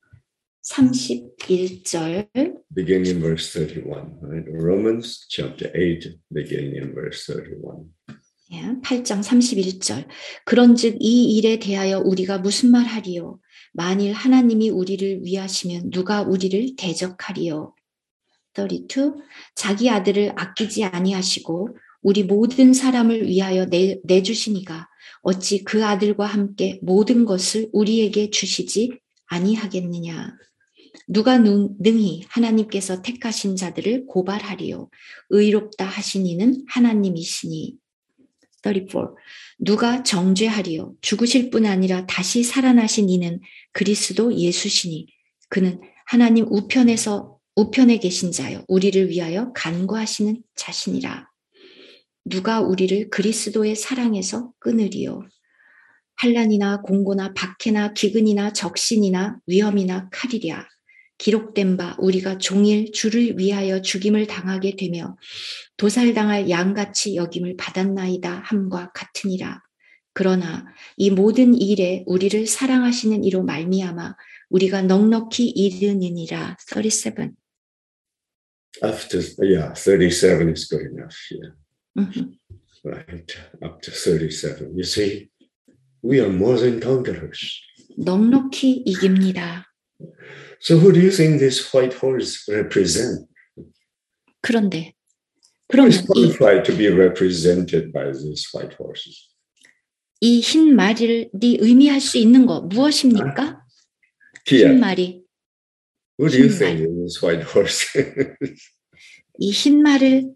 Speaker 2: 삼십일 절
Speaker 1: Beginning in verse thirty-one. Right? Romans chapter eight, beginning in verse thirty-one.
Speaker 2: 예, 팔 장 삼십일 절. 그런즉 이 일에 대하여 우리가 무슨 말하리요? 만일 하나님이 우리를 위하시면 누가 우리를 대적하리요? 삼십이. 자기 아들을 아끼지 아니하시고 우리 모든 사람을 위하여 내, 내주시니가 어찌 그 아들과 함께 모든 것을 우리에게 주시지 아니하겠느냐. 누가 능, 능히 하나님께서 택하신 자들을 고발하리요. 의롭다 하신 이는 하나님이시니. 삼십사. 누가 정죄하리요. 죽으실 뿐 아니라 다시 살아나신 이는 그리스도 예수시니. 그는 하나님 우편에서 우편에 계신 자요. 우리를 위하여 간구하시는 자신이라. 누가 우리를 그리스도의 사랑에서 끊으리요. 환난이나 공고나 박해나 기근이나 적신이나 위험이나 칼이랴. 기록된 바 우리가 종일 주를 위하여 죽임을 당하게 되며 도살당할 양같이 여김을 받았나이다 함과 같으니라. 그러나 이 모든 일에 우리를 사랑하시는 이로 말미암아 우리가 넉넉히 이르느니라. 삼십칠.
Speaker 1: After, yeah, thirty-seven is good enough. Yeah.
Speaker 2: Mm-hmm.
Speaker 1: Right, up to thirty-seven. You see, we are more than conquerors.
Speaker 2: 넉넉히 이깁니다.
Speaker 1: So who do you think this white horse represents?
Speaker 2: 그런데
Speaker 1: Who is
Speaker 2: 그러면 이,
Speaker 1: qualified to be represented by these white horses?
Speaker 2: 이 흰 말이 의미할 수 있는 거 무엇입니까?
Speaker 1: Here,
Speaker 2: 흰 말이
Speaker 1: who do you
Speaker 2: 흰
Speaker 1: think
Speaker 2: 말.
Speaker 1: is white horse?
Speaker 2: 이 흰 말을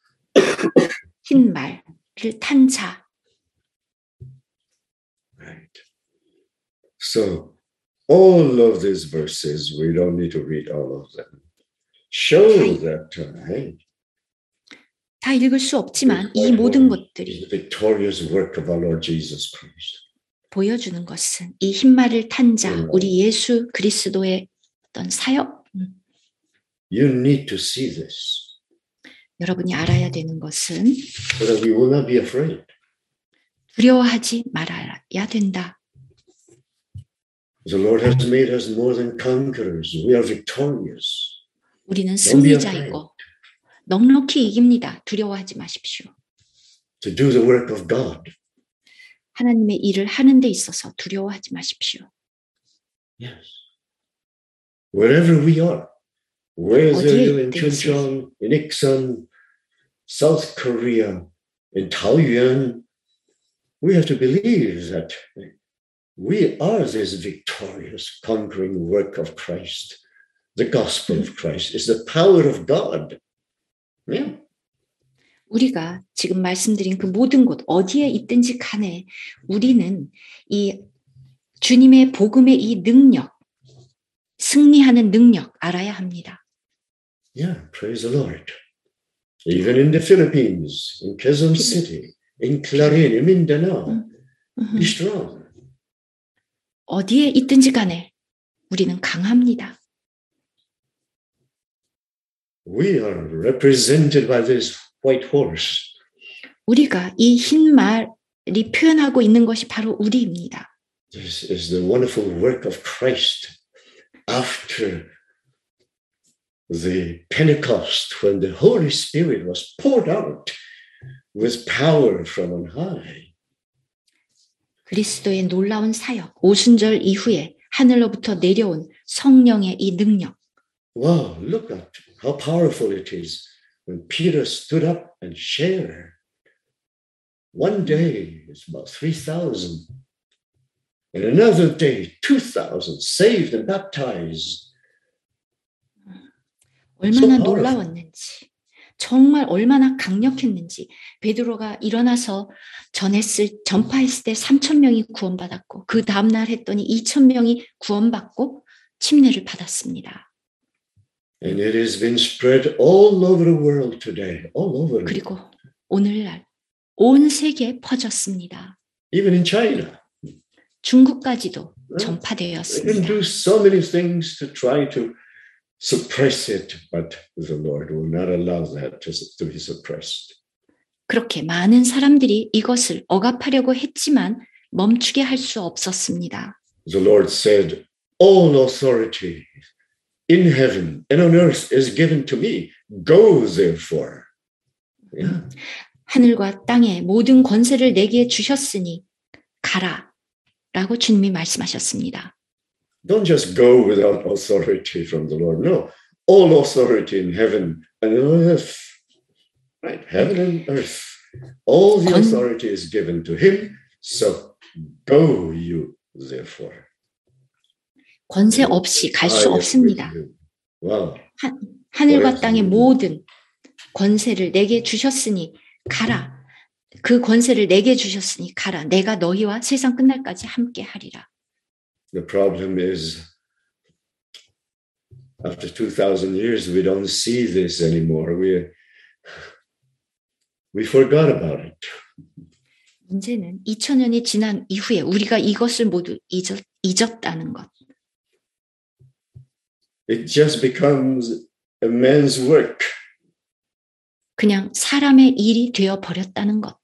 Speaker 2: 흰 말을 탄 자.
Speaker 1: Right. So all of these verses, we don't need to read all of them, show that uh, hey,
Speaker 2: 다 읽을 수 없지만
Speaker 1: this
Speaker 2: 이
Speaker 1: white
Speaker 2: 모든
Speaker 1: horse is
Speaker 2: 것들이
Speaker 1: the victorious work of our Lord Jesus Christ.
Speaker 2: 보여주는 것은 이 흰 말을 탄 자,
Speaker 1: 음.
Speaker 2: 우리 예수 그리스도의 어떤 사역. 음.
Speaker 1: You need to see this
Speaker 2: 여러분이 알아야 되는 것은
Speaker 1: so that we will not be afraid.
Speaker 2: 두려워하지 말아야 된다.
Speaker 1: The Lord has made us more than conquerors. We are victorious.
Speaker 2: 우리는
Speaker 1: Don't be afraid.
Speaker 2: 승리자이고 넉넉히 이깁니다. 두려워하지 마십시오.
Speaker 1: To do the work of God.
Speaker 2: 하나님의 일을 하는 데 있어서 두려워하지 마십시오.
Speaker 1: Yes. Wherever we are, whether
Speaker 2: 어디에
Speaker 1: you're in
Speaker 2: 있든지.
Speaker 1: Chuncheon, in Iksan, South Korea, in Taoyuan, we have to believe that we are this victorious, conquering work of Christ. The gospel of Christ is the power of God. Yeah.
Speaker 2: 우리가 지금 말씀드린 그 모든 곳 어디에 있든지 간에 우리는 이 주님의 복음의 이 능력, 승리하는 능력 알아야 합니다.
Speaker 1: Yeah, praise the Lord. Even in the Philippines, in Quezon City, in Clarin, in Mindanao, be strong.
Speaker 2: 어디에 있든지 간에 우리는 강합니다.
Speaker 1: We are represented by this white horse.
Speaker 2: 우리가 이 흰 말이 표현하고 있는 것이 바로 우리입니다.
Speaker 1: This is the wonderful work of Christ after the Pentecost, when the Holy Spirit was poured out with power from on high.
Speaker 2: 그리스도의 놀라운 사역, 오순절 이후에 하늘로부터 내려온 성령의 이 능력.
Speaker 1: Wow, look at how powerful it is when Peter stood up and shared. One day it's about three thousand. And another day, two thousand saved and baptized.
Speaker 2: 얼마나 놀라웠는지, 정말 얼마나 강력했는지 베드로가 일어나서 전했을, 전파했을 때 삼천 명이 구원받았고 그 다음날 했더니 이천 명이 구원받고 침례를 받았습니다.
Speaker 1: And it has been spread all over the world today, all over.
Speaker 2: 그리고 오늘날 온 세계에 퍼졌습니다.
Speaker 1: Even in China.
Speaker 2: 중국까지도
Speaker 1: They can
Speaker 2: 전파되었습니다.
Speaker 1: do so many things to try to suppress it, but the Lord will not allow that to, to be suppressed.
Speaker 2: 그렇게 많은 사람들이 이것을 억압하려고 했지만 멈추게 할 수 없었습니다.
Speaker 1: The Lord said, all authority in heaven and on earth is given to me. Go therefore. Yeah.
Speaker 2: 하늘과 땅에 모든 권세를 내게 주셨으니 가라 라고 주님이 말씀하셨습니다.
Speaker 1: Don't just go without authority from the Lord. No, all authority in heaven and on earth. Right, heaven and earth. All the
Speaker 2: 권,
Speaker 1: authority is given to him. So go you therefore.
Speaker 2: 권세 없이 갈 수 없습니다.
Speaker 1: Wow.
Speaker 2: 하, 하늘과 땅의 모든 권세를 내게 주셨으니 가라. 그 권세를 내게 주셨으니 가라. 내가 너희와 세상 끝날까지 함께 하리라.
Speaker 1: The problem is after two thousand years we don't see this anymore. We we forgot about it.
Speaker 2: 문제는 이천 년이 지난 이후에 우리가 이것을 모두 잊었, 잊었다는 것.
Speaker 1: It just becomes a man's work.
Speaker 2: 그냥 사람의 일이 되어 버렸다는 것.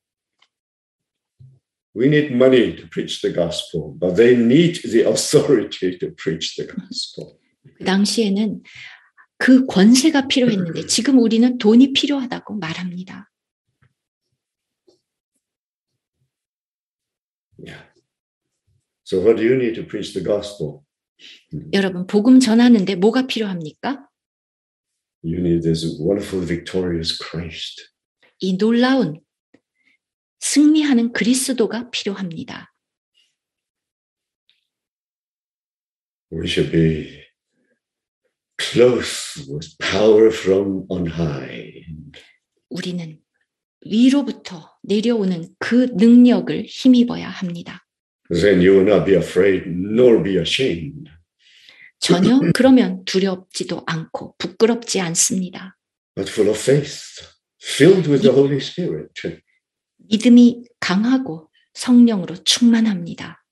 Speaker 1: We need money to preach the gospel, but they need the authority to preach the gospel.
Speaker 2: 그 당시에는 그 권세가 필요했는데 지금 우리는 돈이 필요하다고 말합니다.
Speaker 1: Yeah. So what do you need to preach the gospel?
Speaker 2: 여러분, 복음 전하는데 뭐가 필요합니까?
Speaker 1: You need this wonderful, victorious Christ.
Speaker 2: 이 놀라운 승리하는 그리스도가 필요합니다.
Speaker 1: We should be close with power from on high.
Speaker 2: 우리는 위로부터 내려오는 그 능력을 힘입어야 합니다.
Speaker 1: Then you will not be afraid nor be ashamed.
Speaker 2: 전혀 그러면 두렵지도 않고 부끄럽지 않습니다.
Speaker 1: But full of faith, filled with the Holy Spirit.
Speaker 2: 믿음이 강하고 성령으로 충만합니다.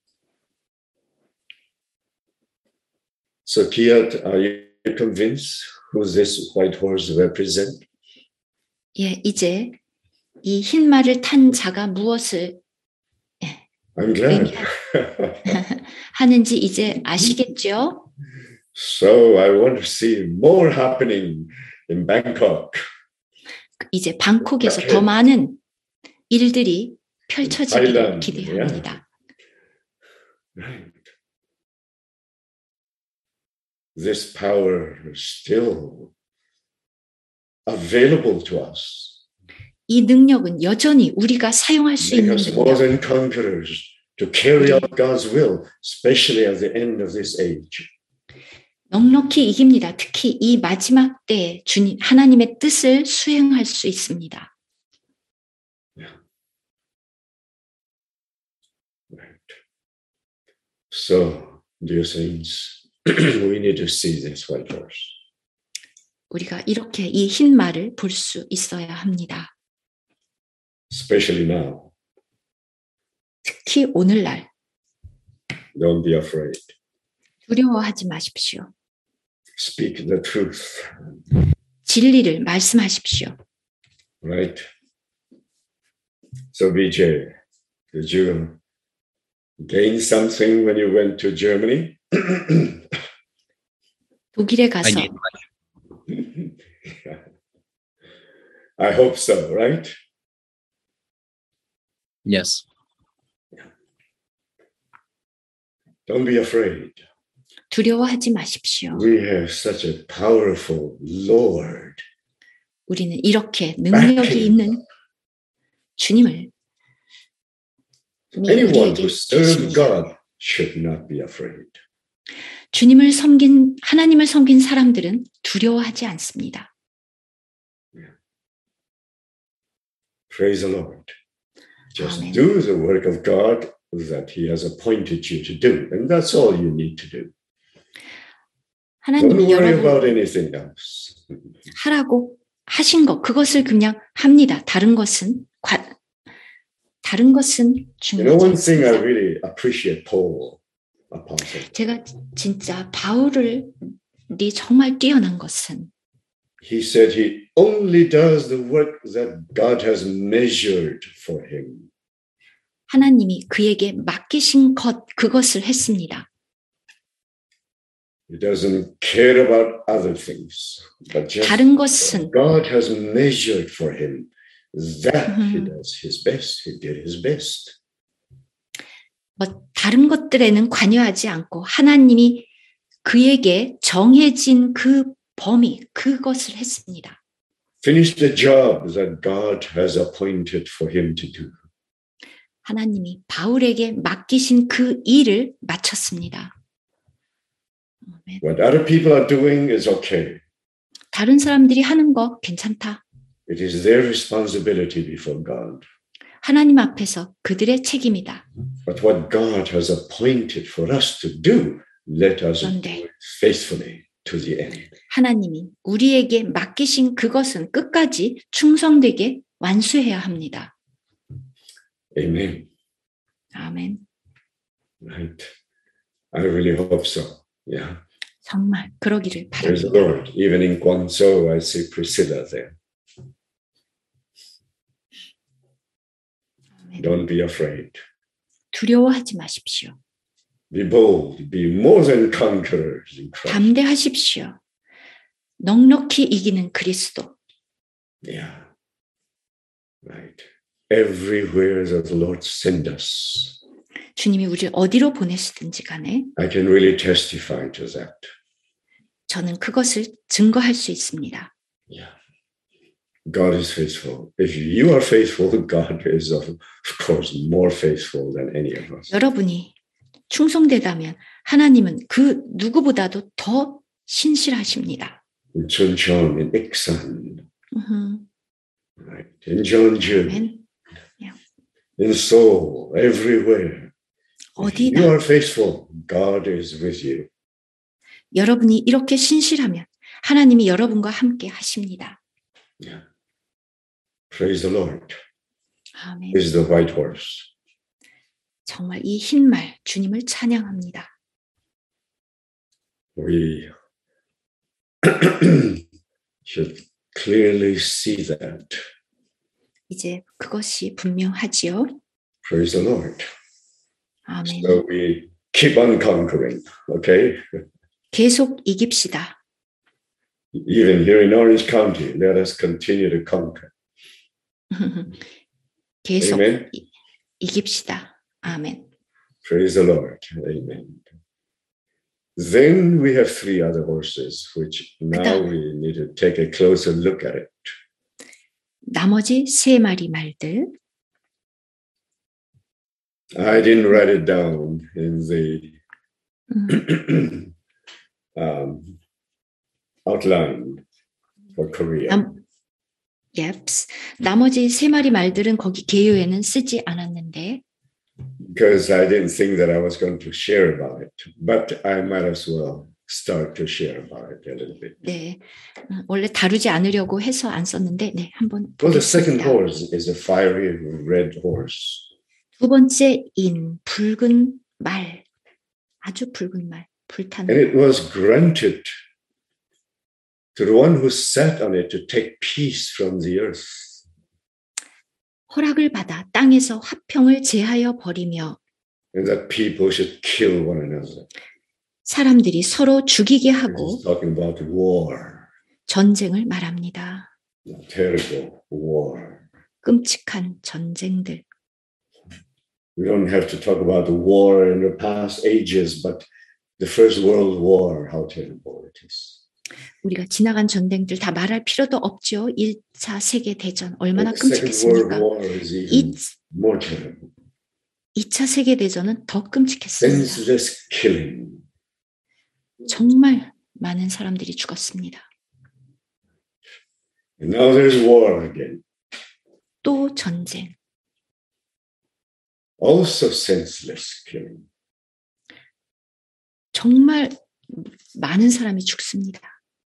Speaker 1: So Kiat, are you convinced who this white horse represents?
Speaker 2: 예, 이제 이 흰 말을 탄 자가 무엇을 예,
Speaker 1: I'm glad.
Speaker 2: 하는지 이제 아시겠죠?
Speaker 1: So I want to see more happening in Bangkok.
Speaker 2: 이제 방콕에서 더 많은 일들이 펼쳐지기를 기대합니다.
Speaker 1: Right. This power is still available to us.
Speaker 2: 이 능력은 여전히 우리가 사용할 수
Speaker 1: Make
Speaker 2: 있는
Speaker 1: us more
Speaker 2: 능력.
Speaker 1: than conquerors to carry out God's will, especially at the end of this age.
Speaker 2: 넉넉히 이깁니다. 특히 이 마지막 때에 주님 하나님의 뜻을 수행할 수 있습니다.
Speaker 1: Yeah. Right. So, dear saints, we need to see this white horse.
Speaker 2: 우리가 이렇게 이 흰 말을 볼 수 있어야 합니다.
Speaker 1: Especially now.
Speaker 2: 특히 오늘날
Speaker 1: Don't be afraid.
Speaker 2: 두려워하지 마십시오.
Speaker 1: Speak the truth.
Speaker 2: 진리를 말씀하십시오.
Speaker 1: Right? So, B J, did you gain something when you went to Germany?
Speaker 2: 독일에 가서
Speaker 1: I hope so, right?
Speaker 3: Yes.
Speaker 1: Don't be afraid.
Speaker 2: 두려워하지 마십시오.
Speaker 1: We have such a powerful Lord.
Speaker 2: 우리는 이렇게 능력이 있는 주님을
Speaker 1: Anyone
Speaker 2: 우리에게
Speaker 1: who serves
Speaker 2: 주십니다.
Speaker 1: God should not be afraid.
Speaker 2: 주님을 섬긴 하나님을 섬긴 사람들은 두려워하지 않습니다.
Speaker 1: Praise the Lord. Just
Speaker 2: Amen.
Speaker 1: do the work of God that He has appointed you to do, and that's all you need to do. Don't
Speaker 2: 하나님이
Speaker 1: worry
Speaker 2: 여러분
Speaker 1: about anything else.
Speaker 2: 하라고 하신 것 그것을 그냥 합니다. 다른 것은 관, 다른 것은
Speaker 1: You know,
Speaker 2: 중요하지
Speaker 1: one thing I
Speaker 2: 않습니다.
Speaker 1: really appreciate Paul, apostle.
Speaker 2: 제가 진짜 바울을 이 정말 뛰어난 것은
Speaker 1: He said he only does the work that God has measured for him.
Speaker 2: 하나님이 그에게 맡기신 것 그것을 했습니다.
Speaker 1: He doesn't care about other things, but just
Speaker 2: 다른 것은
Speaker 1: God has measured for him. That he
Speaker 2: 음.
Speaker 1: does his best. He did his best.
Speaker 2: 뭐 다른 것들에는 관여하지 않고 하나님이 그에게 정해진 그 범위 그것을 했습니다.
Speaker 1: Finish the job that God has appointed for him to do.
Speaker 2: 하나님이 바울에게 맡기신 그 일을 마쳤습니다. 아멘.
Speaker 1: What other people are doing is okay.
Speaker 2: 다른 사람들이 하는 거 괜찮다.
Speaker 1: It is their responsibility before God.
Speaker 2: 하나님 앞에서 그들의 책임이다.
Speaker 1: But what God has appointed for us to do, let us do
Speaker 2: 그런데
Speaker 1: it faithfully to the end.
Speaker 2: 하나님이 우리에게 맡기신 그것은 끝까지 충성되게 완수해야 합니다.
Speaker 1: Amen.
Speaker 2: 아멘.
Speaker 1: Right. I really hope so. Yeah.
Speaker 2: 정말 그러기를
Speaker 1: Praise the
Speaker 2: 바랍니다.
Speaker 1: Lord. Even in Guangzhou, I see Priscilla there.
Speaker 2: 아멘.
Speaker 1: Don't be afraid.
Speaker 2: 두려워하지 마십시오.
Speaker 1: Be bold. Be more than conquerors in Christ.
Speaker 2: 담대하십시오. 넉넉히 이기는 그리스도.
Speaker 1: Yeah. Right. Everywhere that the Lord send us,
Speaker 2: 주님이 우리를 어디로 보내시든지 간에
Speaker 1: I can really testify to that.
Speaker 2: 저는 그것을 증거할 수 있습니다.
Speaker 1: Yeah. God is faithful. If you are faithful, God is, of course, more faithful than any of us.
Speaker 2: 여러분이 충성되다면 하나님은 그 누구보다도 더 신실하십니다.
Speaker 1: In Chuncheon, in Iksan,
Speaker 2: 으흠.
Speaker 1: right? In Jeonju,
Speaker 2: 아멘.
Speaker 1: in Seoul, everywhere. If you
Speaker 2: 어디나
Speaker 1: are faithful, God is with you.
Speaker 2: 여러분이 이렇게 신실하면 하나님이 여러분과 함께 하십니다.
Speaker 1: Yeah. Praise the Lord.
Speaker 2: 아멘.
Speaker 1: This is the white horse.
Speaker 2: 정말 이 흰 말 주님을 찬양합니다.
Speaker 1: We should clearly see that.
Speaker 2: 이제 그것이 분명하지요.
Speaker 1: Praise the Lord.
Speaker 2: 아멘.
Speaker 1: So we keep on conquering, okay?
Speaker 2: 계속 이깁시다.
Speaker 1: Even here in Orange County, let us continue to conquer.
Speaker 2: 계속
Speaker 1: Amen.
Speaker 2: 이, 이깁시다. 아멘.
Speaker 1: Praise the Lord. Amen. Then we have three other horses, which now
Speaker 2: 그다음.
Speaker 1: we need to take a closer look at it.
Speaker 2: 나머지 세 마리 말들.
Speaker 1: I didn't write it down in the
Speaker 2: 음,
Speaker 1: um, outline for Korea.
Speaker 2: 남, Yeps. 나머지 세 마리 말들은 거기 개요에는 쓰지 않았는데
Speaker 1: Because I didn't think that I was going to share about it, but I might as well start to share about it a little bit.
Speaker 2: 네, 음, 원래 다루지 않으려고 해서 안 썼는데 네, 한번
Speaker 1: Well, the second
Speaker 2: 보겠습니다.
Speaker 1: horse is a fiery red horse.
Speaker 2: 두 번째 인 붉은 말, 아주 붉은 말, 불타는
Speaker 1: And it was granted to the one who sat on it to take peace from the earth.
Speaker 2: 허락을 받아 땅에서 화평을 제하여 버리며
Speaker 1: And that people should kill one another.
Speaker 2: 사람들이 서로 죽이게 하고
Speaker 1: He's talking about war,
Speaker 2: 전쟁을 말합니다.
Speaker 1: terrible war.
Speaker 2: 끔찍한 전쟁들.
Speaker 1: We don't have to talk about the war in the past ages, but the First World War, how terrible it is.
Speaker 2: 우리가 지나간 전쟁들 다 말할 필요도 없죠. 일 차 세계대전 얼마나
Speaker 1: The Second World
Speaker 2: 끔찍했습니까?
Speaker 1: War is even
Speaker 2: 이,
Speaker 1: more terrible.
Speaker 2: 이 차 세계대전은 더 끔찍했습니다.
Speaker 1: Senseless killing.
Speaker 2: 정말 많은 사람들이 죽었습니다.
Speaker 1: And now there's war again.
Speaker 2: 또 전쟁.
Speaker 1: Also senseless killing.
Speaker 2: 정말 많은 사람이 죽습니다.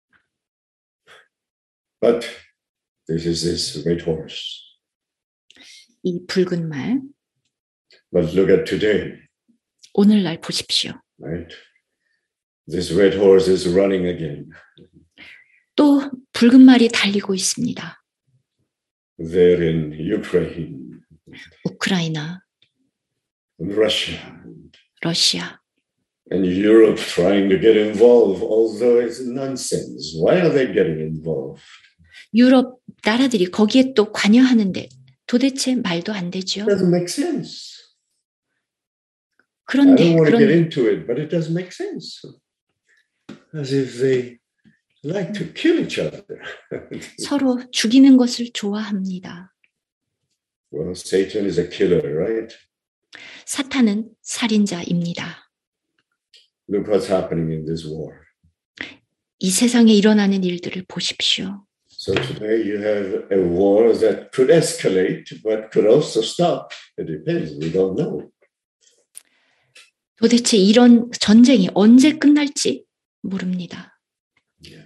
Speaker 1: But this is this red horse.
Speaker 2: 이 붉은 말,
Speaker 1: But look at today,
Speaker 2: 오늘날 보십시오.
Speaker 1: right? This red horse is running again.
Speaker 2: 또 붉은 말이 달리고 있습니다.
Speaker 1: There in Ukraine,
Speaker 2: 우크라이나,
Speaker 1: in Russia,
Speaker 2: 러시아,
Speaker 1: and Europe trying to get involved, although it's nonsense. Why are they getting involved?
Speaker 2: 유럽 나라들이 거기에 또 관여하는데 도대체 말도 안 되죠.
Speaker 1: It doesn't make sense. I
Speaker 2: 그런데
Speaker 1: don't want to get
Speaker 2: 그런
Speaker 1: into it, but it doesn't make sense. As if they like to kill each other.
Speaker 2: 서로 죽이는 것을 좋아합니다.
Speaker 1: Well, Satan is a killer, right?
Speaker 2: 사탄은 살인자입니다.
Speaker 1: Look what's happening in this war.
Speaker 2: 이 세상에 일어나는 일들을 보십시오.
Speaker 1: So today you have a war that could escalate, but could also stop. It depends. We don't know.
Speaker 2: 도대체 이런 전쟁이 언제 끝날지 모릅니다.
Speaker 1: Yeah.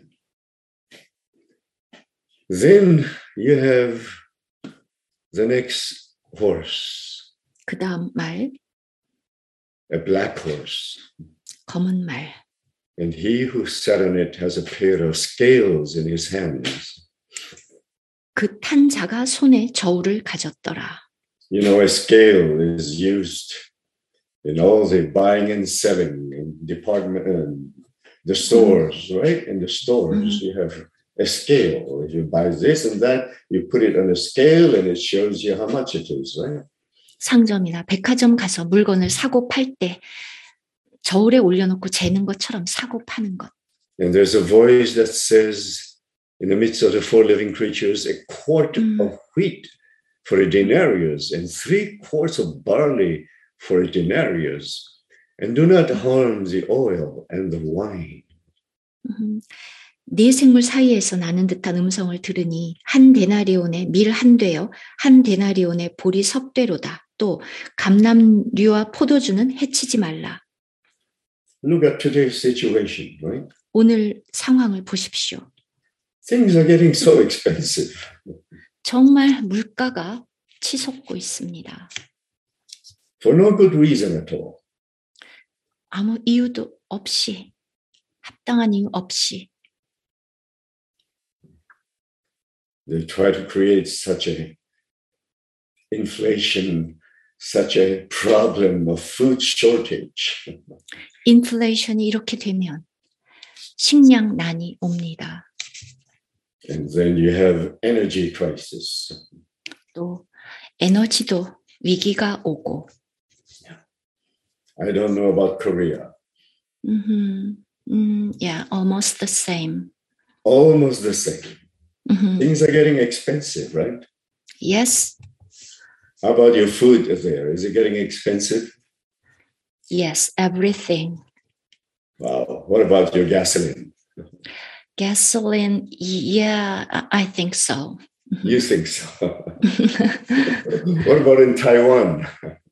Speaker 1: Then you have the next horse,
Speaker 2: 그 다음 말,
Speaker 1: a black horse.
Speaker 2: 검은 말.
Speaker 1: And he who sat on it has a pair of scales in his hands.
Speaker 2: 그 탄 자가 손에 저울을 가졌더라.
Speaker 1: You know, a scale is used in all the buying and selling in department, uh, the stores, mm. right? In the stores, mm. you have a scale. If you buy this and that, you put it on a scale and it shows you how much it is, right?
Speaker 2: 상점이나 백화점 가서 물건을 사고 팔 때 저울에 올려놓고 재는 것처럼 사고 파는 것.
Speaker 1: And there's a voice that says, in the midst of the four living creatures, a quart mm. of wheat for a denarius and three quarts of barley for a denarius, and do not harm the oil and the wine.
Speaker 2: 음, 네 생물 사이에서 나는 듯한 음성을 들으니 한 데나리온의 밀 한 되요 한 데나리온의 보리 석 되로다. 또 감람류와 포도주는 해치지 말라.
Speaker 1: Look at today's situation, right?
Speaker 2: 오늘 상황을 보십시오.
Speaker 1: Things are getting so expensive.
Speaker 2: 정말 물가가 치솟고 있습니다.
Speaker 1: For no good reason at all.
Speaker 2: 아무 이유도 없이, 합당한 이유 없이.
Speaker 1: They try to create such a inflation, such a problem of food shortage.
Speaker 2: 인플레이션이 이렇게 되면 식량난이 옵니다.
Speaker 1: And then you have energy crisis.
Speaker 2: 또 에너지도 위기가 오고.
Speaker 1: I don't know about Korea.
Speaker 2: Mm-hmm. Mm, yeah, almost the same.
Speaker 1: Almost the same.
Speaker 2: Mm-hmm.
Speaker 1: Things are getting expensive, right?
Speaker 2: Yes.
Speaker 1: How about your food there? Is it getting expensive?
Speaker 2: Yes, everything.
Speaker 1: Wow. What about your gasoline?
Speaker 2: Gasoline, yeah, I think so.
Speaker 1: You think so? What about in Taiwan?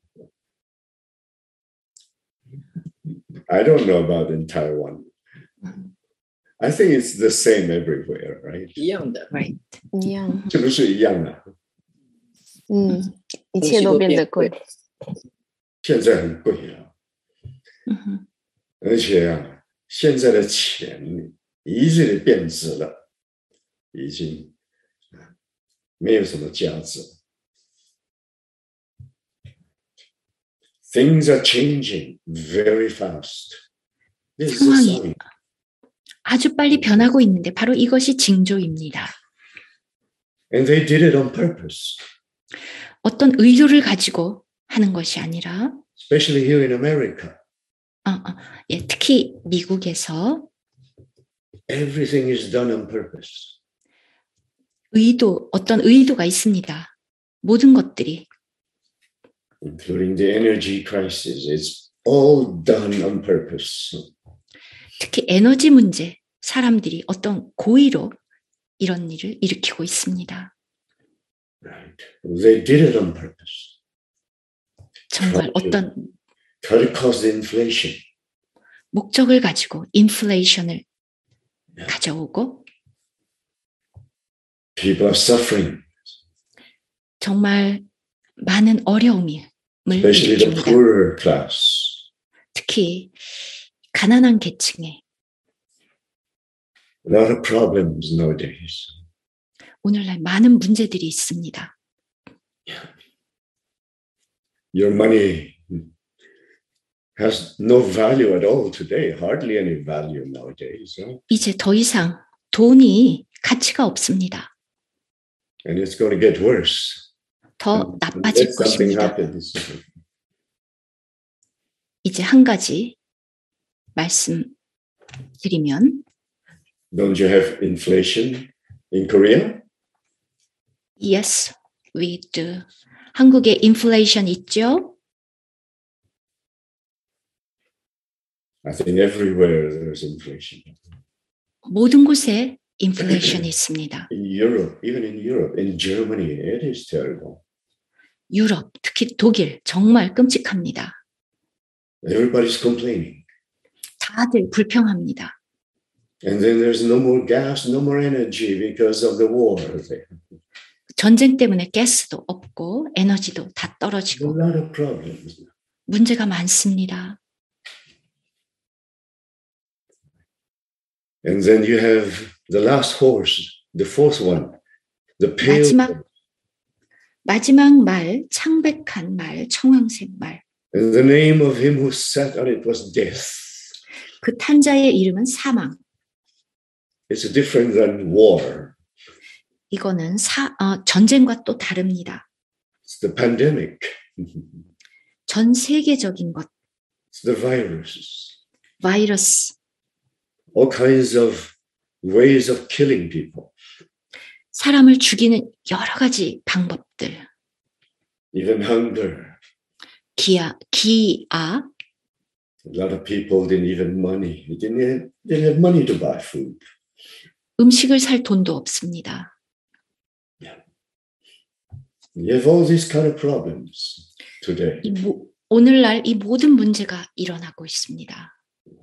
Speaker 1: I don't know about in Taiwan. I think it's the same everywhere, right?
Speaker 3: 一样的
Speaker 2: Right.
Speaker 3: 一样
Speaker 1: 是不是一样啊？
Speaker 3: 嗯一切都变得贵
Speaker 1: 现在很贵啊。
Speaker 2: Mm-hmm.
Speaker 1: 而且啊，现在的钱一日的变质了，已经没有什么价值。Things are changing very fast. This is a
Speaker 2: 상황이
Speaker 1: sign.
Speaker 2: 아주 빨리 변하고 있는데 바로 이것이 징조입니다.
Speaker 1: And they did it on purpose.
Speaker 2: 어떤 의도를 가지고 하는 것이 아니라
Speaker 1: Especially here in America.
Speaker 2: 어, 어, 예, 특히 미국에서
Speaker 1: Everything is done on purpose.
Speaker 2: 의도, 어떤 의도가 있습니다. 모든 것들이.
Speaker 1: Including the energy crisis. It's all done on purpose.
Speaker 2: 특히 에너지 문제, 사람들이 어떤 고의로 이런 일을 일으키고 있습니다.
Speaker 1: Right. They did it on purpose.
Speaker 2: 정말
Speaker 1: Try to,
Speaker 2: 어떤
Speaker 1: try to cause the inflation.
Speaker 2: 목적을 가지고 인플레이션을
Speaker 1: Yeah.
Speaker 2: 가져오고
Speaker 1: People are suffering.
Speaker 2: 정말 많은 어려움을
Speaker 1: Especially the
Speaker 2: 일으킵니다.
Speaker 1: poorer class.
Speaker 2: 특히 가난한 계층에
Speaker 1: A lot of problems nowadays.
Speaker 2: 오늘날 많은 문제들이 있습니다.
Speaker 1: Your money has no value at all today. Hardly any value nowadays. Right?
Speaker 2: 이제 더 이상 돈이 가치가 없습니다.
Speaker 1: And it's going to get worse.
Speaker 2: 더 나빠질
Speaker 1: Unless something
Speaker 2: 것입니다.
Speaker 1: happens.
Speaker 2: 이제 한 가지 말씀드리면
Speaker 1: Don't you have inflation in Korea?
Speaker 2: Yes, we do. 한국에 인플레이션 있죠?
Speaker 1: I think everywhere there's inflation.
Speaker 2: 모든 곳에 인플레이션이 있습니다.
Speaker 1: In Europe, even in Europe, in Germany, it is terrible.
Speaker 2: 유럽, 특히 독일 정말 끔찍합니다.
Speaker 1: Everybody's complaining.
Speaker 2: 다들 불평합니다.
Speaker 1: And then there's no more gas, no more energy because of the war there.
Speaker 2: 전쟁 때문에 가스도 없고 에너지도 다
Speaker 1: A
Speaker 2: 떨어지고
Speaker 1: lot of problems.
Speaker 2: 문제가 많습니다.
Speaker 1: And then you have the last horse, the fourth one, the pale.
Speaker 2: 마지막 마지막 말, 창백한 말, 청황색 말.
Speaker 1: And the name of him who sat on it was death.
Speaker 2: 그 탄자의 이름은 사망.
Speaker 1: It's different than war.
Speaker 2: 이거는 사, 어, 전쟁과 또 다릅니다.
Speaker 1: It's the pandemic.
Speaker 2: 전 세계적인 것,
Speaker 1: It's the virus.
Speaker 2: 바이러스,
Speaker 1: All kinds of ways of killing people.
Speaker 2: 사람을 죽이는 여러 가지 방법들,
Speaker 1: Even hunger.
Speaker 2: 기아, 기아,
Speaker 1: A lot of people didn't even money. They didn't have, didn't have money to buy food.
Speaker 2: 음식을 살 돈도 없습니다.
Speaker 1: You have all these kind of problems today.
Speaker 2: 이 모, 오늘날 이 모든 문제가 일어나고 있습니다.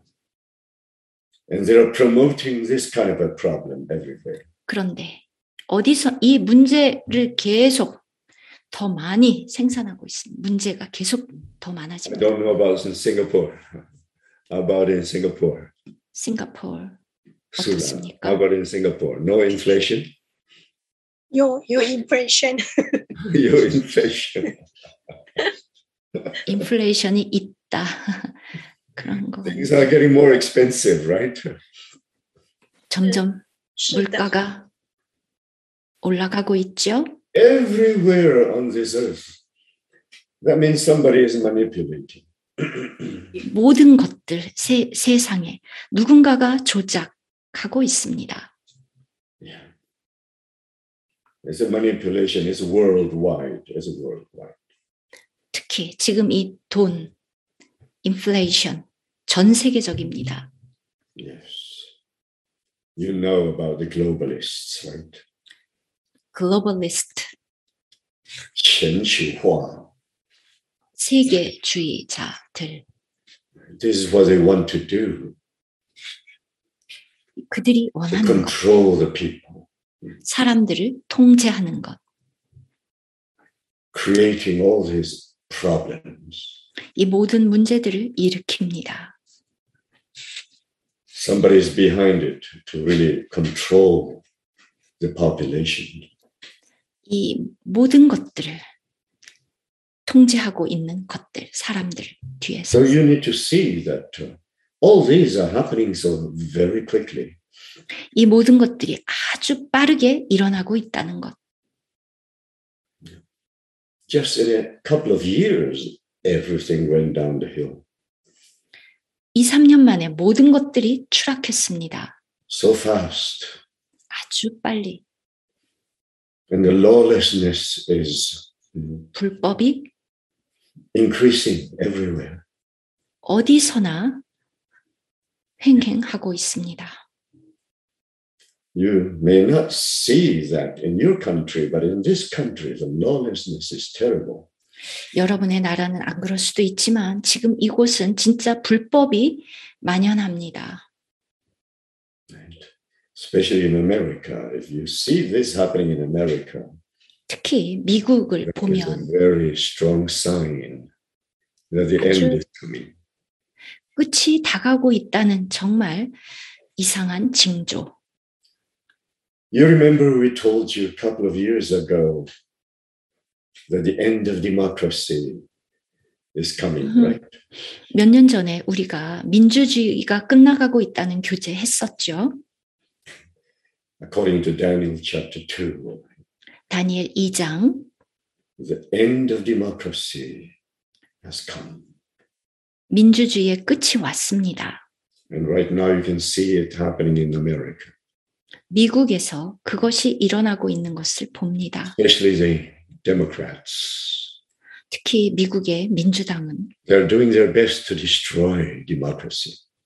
Speaker 1: And they're promoting this kind of a problem everywhere.
Speaker 2: 그런데 어디서 이 문제를 계속 더 많이 생산하고 있습니다. 문제가 계속 더
Speaker 1: I
Speaker 2: 많아집니다.
Speaker 1: don't know about in Singapore. How about in Singapore?
Speaker 2: 싱가포르
Speaker 1: Sula.
Speaker 2: 어떻습니까?
Speaker 1: How about in Singapore? No inflation?
Speaker 3: Your your impression.
Speaker 1: Your inflation.
Speaker 2: 인플레이션이 있다. 그런 거.
Speaker 1: Things are getting more expensive, right?
Speaker 2: 점점
Speaker 3: 是的，
Speaker 2: 물가가 올라가고 있죠.
Speaker 1: Everywhere on this earth. That means somebody is manipulating.
Speaker 2: 모든 것들 세, 세상에 누군가가 조작하고 있습니다.
Speaker 1: Yeah. It's a manipulation. It's worldwide. It's worldwide.
Speaker 2: 특히 지금 이 돈, 인플레이션 전 세계적입니다.
Speaker 1: Yes. You know about the globalists, right?
Speaker 2: 글로벌리스트,
Speaker 1: 全球化.
Speaker 2: 세계주의자들.
Speaker 1: This is what they want to do.
Speaker 2: 그들이
Speaker 1: To
Speaker 2: 원하는 것,
Speaker 1: control the people.
Speaker 2: 사람들을 통제하는 것.
Speaker 1: Creating all these problems.
Speaker 2: 이 모든 문제들을 일으킵니다.
Speaker 1: Somebody is behind it to really control the population.
Speaker 2: 이 모든 것들을 통제하고 있는 것들, 사람들 뒤에서.
Speaker 1: So you need to see that uh, all these are happening so very quickly.
Speaker 2: 이 모든 것들이 아주 빠르게 일어나고 있다는 것.
Speaker 1: Just in a couple of years, everything went down the hill.
Speaker 2: 이, 삼 년 만에 모든 것들이 추락했습니다.
Speaker 1: So fast.
Speaker 2: 아주 빨리.
Speaker 1: And the lawlessness is
Speaker 2: 불법이
Speaker 1: increasing everywhere.
Speaker 2: 어디서나 횡행하고 있습니다.
Speaker 1: You may not see that in your country, but in this country, the lawlessness is terrible.
Speaker 2: 여러분의 나라는 안 그럴 수도 있지만 지금 이곳은 진짜 불법이 만연합니다.
Speaker 1: Right? Especially in America. If you see this happening in America,
Speaker 2: 특히 미국을
Speaker 1: it's a
Speaker 2: 보면
Speaker 1: very strong sign that the end is coming.
Speaker 2: 끝이 다가오고 있다는 정말 이상한 징조.
Speaker 1: You remember we told you a couple of years ago that the end of democracy is coming,
Speaker 2: Mm-hmm.
Speaker 1: right?
Speaker 2: 몇 년 전에 우리가 민주주의가 끝나가고 있다는 교제했었죠.
Speaker 1: According to Daniel chapter two,
Speaker 2: 다니엘 이 장
Speaker 1: the end of democracy has come.
Speaker 2: 민주주의의 끝이 왔습니다.
Speaker 1: And right now you can see it happening in America,
Speaker 2: 미국에서 그것이 일어나고 있는 것을 봅니다.
Speaker 1: especially the Democrats.
Speaker 2: 특히 미국의 민주당은
Speaker 1: They're doing their best to destroy democracy.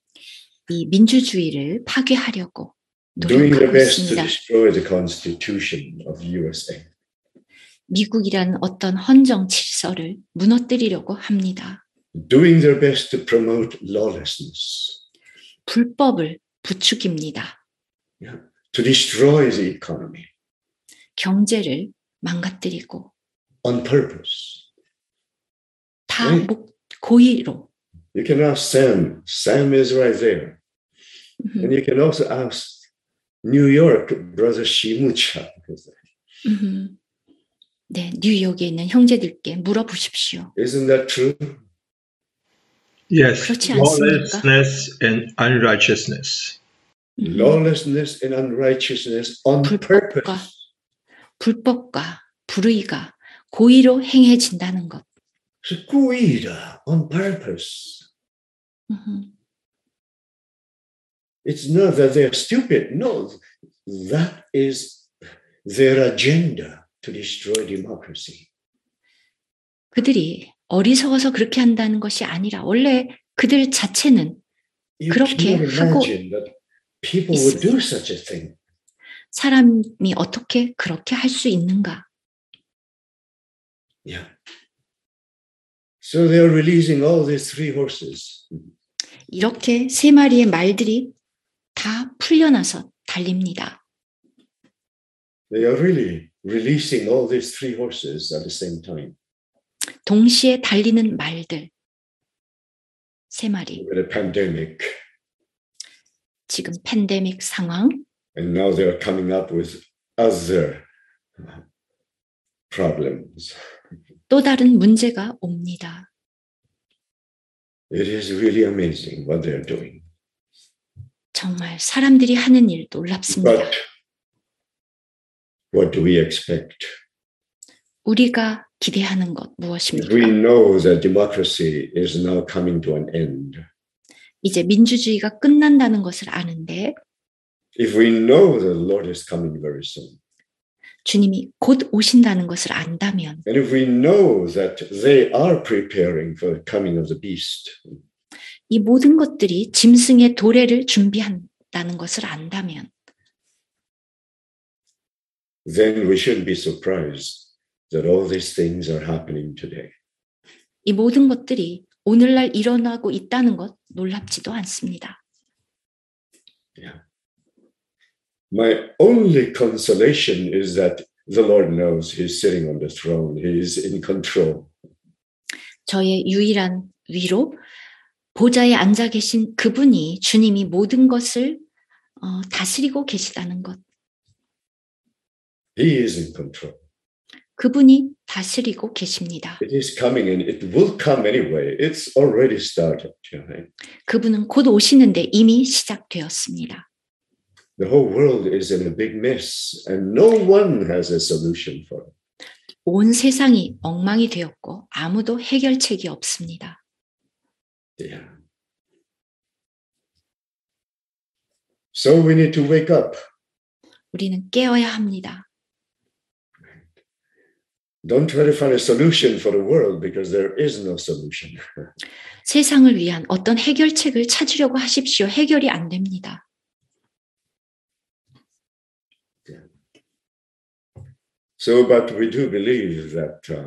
Speaker 2: 이 민주주의를 파괴하려고
Speaker 1: doing their
Speaker 2: 노력하고
Speaker 1: best to
Speaker 2: 있습니다.
Speaker 1: destroy the Constitution of U S A.
Speaker 2: 미국이라는 어떤 헌정 질서를 무너뜨리려고 합니다.
Speaker 1: Doing their best to promote lawlessness,
Speaker 2: 불법을 부추깁니다.
Speaker 1: yeah, to destroy the economy
Speaker 2: 경제를 망가뜨리고
Speaker 1: on purpose.
Speaker 2: 다
Speaker 1: 네.
Speaker 2: 목, 고의로.
Speaker 1: You can ask Sam. Sam is right there.
Speaker 2: 음흠,
Speaker 1: And you can also ask New York, brother Shimucha.
Speaker 2: 음흠. 네, 뉴욕에 있는 형제들께 물어보십시오.
Speaker 1: Isn't that true?
Speaker 4: Yes,
Speaker 2: 그렇지 않습니까?
Speaker 4: lawlessness and unrighteousness.
Speaker 2: 음흠.
Speaker 1: Lawlessness and unrighteousness on
Speaker 2: 불법과
Speaker 1: purpose.
Speaker 2: 불법과 불의가 고의로 행해진다는 것.
Speaker 1: Squeeda on purpose.
Speaker 2: 음흠.
Speaker 1: It's not that they're stupid. No, that is their agenda to destroy democracy.
Speaker 2: 그들이 어리석어서 그렇게 한다는 것이 아니라 원래 그들 자체는
Speaker 1: You
Speaker 2: 그렇게
Speaker 1: cannot
Speaker 2: 하고
Speaker 1: imagine that people would do such a thing.
Speaker 2: 사람이 어떻게 그렇게 할 수 있는가?
Speaker 1: Yeah. So they are releasing all these three horses.
Speaker 2: 이렇게 세 마리의 말들이 다 풀려나서 달립니다.
Speaker 1: They are really releasing all these three horses at the same time.
Speaker 2: 동시에 달리는 말들 세 마리.
Speaker 1: With a pandemic.
Speaker 2: 지금 팬데믹 상황,
Speaker 1: And now they are coming up with other problems.
Speaker 2: 또 다른 문제가 옵니다.
Speaker 1: It is really amazing what they are doing.
Speaker 2: 정말 사람들이 하는 일 놀랍습니다.
Speaker 1: But what do we expect?
Speaker 2: 우리가 기대하는 것
Speaker 1: If we
Speaker 2: 무엇입니까?
Speaker 1: know that democracy is now coming to an end,
Speaker 2: 이제 민주주의가 끝난다는 것을 아는데
Speaker 1: if we know that the Lord is coming very soon,
Speaker 2: 주님이 곧 오신다는 것을 안다면
Speaker 1: and if we know that they are preparing for the coming of the beast,
Speaker 2: 이 모든 것들이 짐승의 도래를 준비한다는 것을 안다면
Speaker 1: then we shouldn't be surprised that all these things are happening today.
Speaker 2: 이 모든 것들이 오늘날 일어나고 있다는 것 놀랍지도 않습니다.
Speaker 1: Yeah. My only consolation is that the Lord knows He's sitting on the throne. He is in control.
Speaker 2: 저의 유일한 위로 보좌에 앉아 계신 그분이 주님이 모든 것을 어, 다스리고 계시다는 것.
Speaker 1: He is in control.
Speaker 2: 그분이 다스리고 계십니다.
Speaker 1: It is coming and it will come anyway. It's already started. Right?
Speaker 2: 그분은 곧 오시는데 이미 시작되었습니다.
Speaker 1: The whole world is in a big mess and no one has a solution for it.
Speaker 2: 온 세상이 엉망이 되었고 아무도 해결책이 없습니다.
Speaker 1: Yeah. So we need to wake up.
Speaker 2: 우리는 깨어야 합니다.
Speaker 1: Don't try to find a solution for the world because there is no solution.
Speaker 2: 세상을 위한 어떤 해결책을 찾으려고 하십시오. 해결이 안 됩니다.
Speaker 1: So, but we do believe that, uh,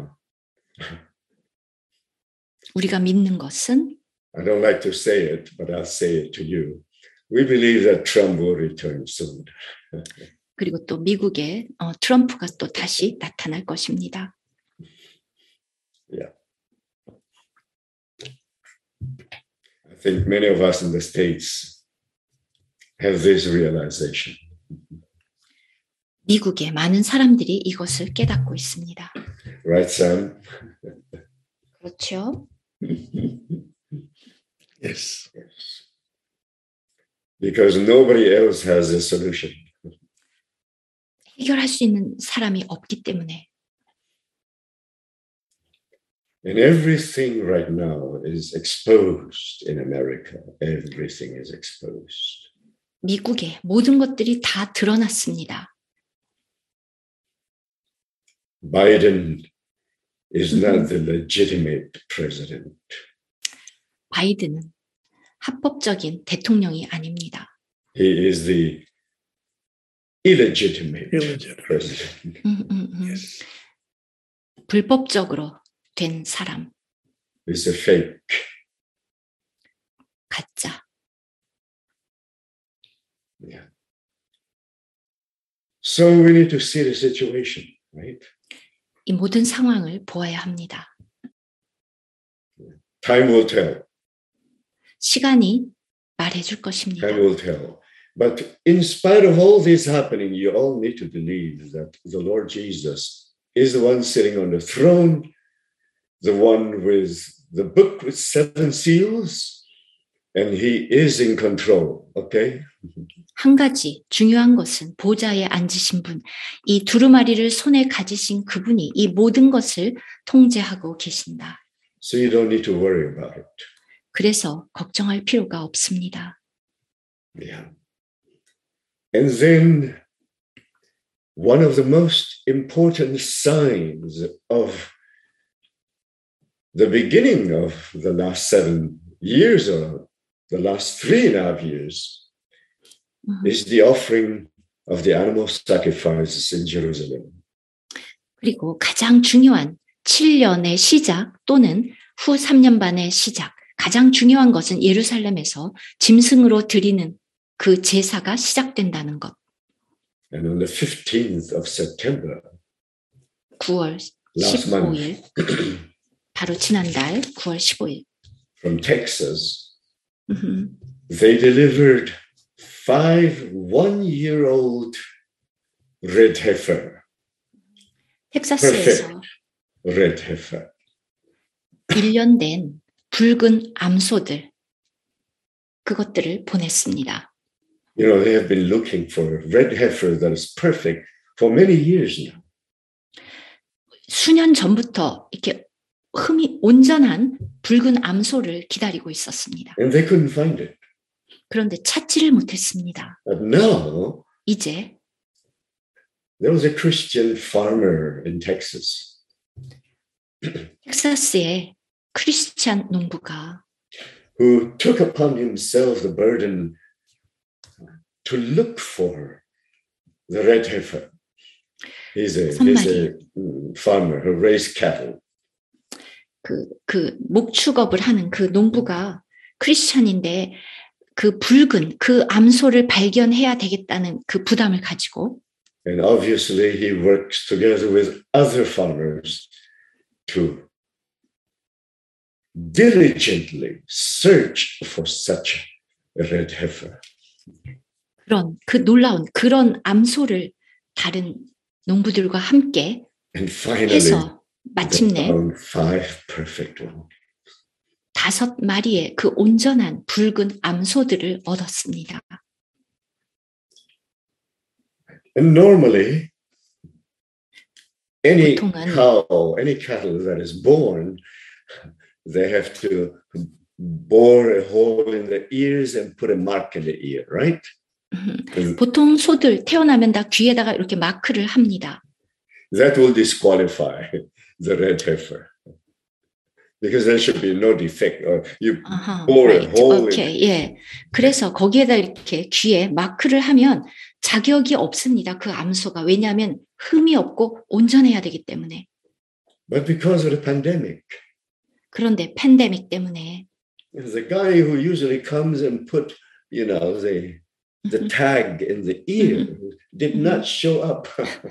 Speaker 2: 우리가 믿는 것은
Speaker 1: I don't like to say it, but I'll say it to you. We believe that Trump will return soon.
Speaker 2: 그리고 또 미국에 어, 트럼프가 또 다시 나타날 것입니다.
Speaker 1: Yeah. I think many of us in the States have this realization.
Speaker 2: 미국의 많은 사람들이 이것을 깨닫고 있습니다.
Speaker 1: Right, Sam?
Speaker 2: 그렇죠?
Speaker 1: Yes. Yes. Because nobody else has a solution.
Speaker 2: 해결할 수 있는 사람이 없기 때문에
Speaker 1: And everything right now is exposed in America. Everything is exposed.
Speaker 2: 미국의 모든 것들이 다 드러났습니다.
Speaker 1: Biden is not the legitimate president.
Speaker 2: 바이든은 합법적인 대통령이 아닙니다.
Speaker 1: He is the illegitimate
Speaker 5: Illegitimate.
Speaker 1: president.
Speaker 2: 음, 음, 음.
Speaker 5: Yes.
Speaker 2: 불법적으로 된 사람,
Speaker 1: He's a fake.
Speaker 2: 가짜.
Speaker 1: Yeah. So we need to see the situation, right?
Speaker 2: 이 모든 상황을 보아야 합니다.
Speaker 1: Time will tell.
Speaker 2: 시간이 말해줄 것입니다.
Speaker 1: Time will tell. But in spite of all this happening, you all need to believe that the Lord Jesus is the one sitting on the throne, the one with the book with seven seals, and he is in control, okay?
Speaker 2: 한 가지 중요한 것은 보좌에 앉으신 분, 이 두루마리를 손에 가지신 그분이 이 모든 것을 통제하고 계신다.
Speaker 1: So you don't need to worry about it.
Speaker 2: 그래서 걱정할 필요가 없습니다.
Speaker 1: Yeah. And then one of the most important signs of the beginning of the last seven years or the last three and a half years
Speaker 2: 음,
Speaker 1: is the offering of the animal sacrifices in Jerusalem.
Speaker 2: 그리고 가장 중요한 칠 년의 시작 또는 후 삼 년 반의 시작, 가장 중요한 것은 예루살렘에서 짐승으로 드리는 그 제사가 시작된다는 것.
Speaker 1: And on the fifteenth of September,
Speaker 2: 구월
Speaker 1: last month,
Speaker 2: 십오일, 바로 지난달 구월 십오일.
Speaker 1: from Texas,
Speaker 2: 음흠.
Speaker 1: they delivered five one-year-old red heifer,
Speaker 2: 텍사스에서
Speaker 1: red heifer.
Speaker 2: 일 년 된 붉은 암소들, 그것들을 보냈습니다.
Speaker 1: You know, they have been looking for a red heifer that is perfect for many years now.
Speaker 2: 수년 전부터 이렇게 흠이 온전한 붉은 암소를 기다리고 있었습니다.
Speaker 1: And they couldn't find it.
Speaker 2: 그런데 찾지를 못했습니다.
Speaker 1: But now,
Speaker 2: 이제
Speaker 1: there was a Christian farmer in Texas.
Speaker 2: 텍사스의 크리스찬 농부가
Speaker 1: who took upon himself the burden to look for the red heifer. He's a, he's a farmer who raised cattle.
Speaker 2: 그, 그 목축업을 하는 그 농부가 크리스찬인데 그 붉은 그 암소를 발견해야 되겠다는 그 부담을 가지고
Speaker 1: And obviously he works together with other farmers to diligently search for such a red heifer.
Speaker 2: 그런 그 놀라운 그런 암소를 다른 농부들과 함께
Speaker 1: And finally,
Speaker 2: 해서
Speaker 1: they
Speaker 2: 마침내
Speaker 1: found five perfect ones.
Speaker 2: 다섯 마리의 그 온전한 붉은 암소들을 얻었습니다.
Speaker 1: And normally, any
Speaker 2: 보통은
Speaker 1: cow, any cattle that is born, they have to bore a hole in the ears and put a mark in the ear, right?
Speaker 2: 보통 소들 태어나면 다 귀에다가 이렇게 마크를 합니다.
Speaker 1: That will disqualify the red heifer because there should be no defect. Or you
Speaker 2: 아하,
Speaker 1: bore a
Speaker 2: right.
Speaker 1: hole
Speaker 2: 오케이,
Speaker 1: in
Speaker 2: 예. 그래서 거기에다 이렇게 귀에 마크를 하면 자격이 없습니다. 그 암소가. 왜냐하면 흠이 없고 온전해야 되기 때문에.
Speaker 1: But because of the pandemic,
Speaker 2: 그런데 팬데믹 때문에
Speaker 1: the guy who usually comes and put, you know, the the tag in the ear did not show up.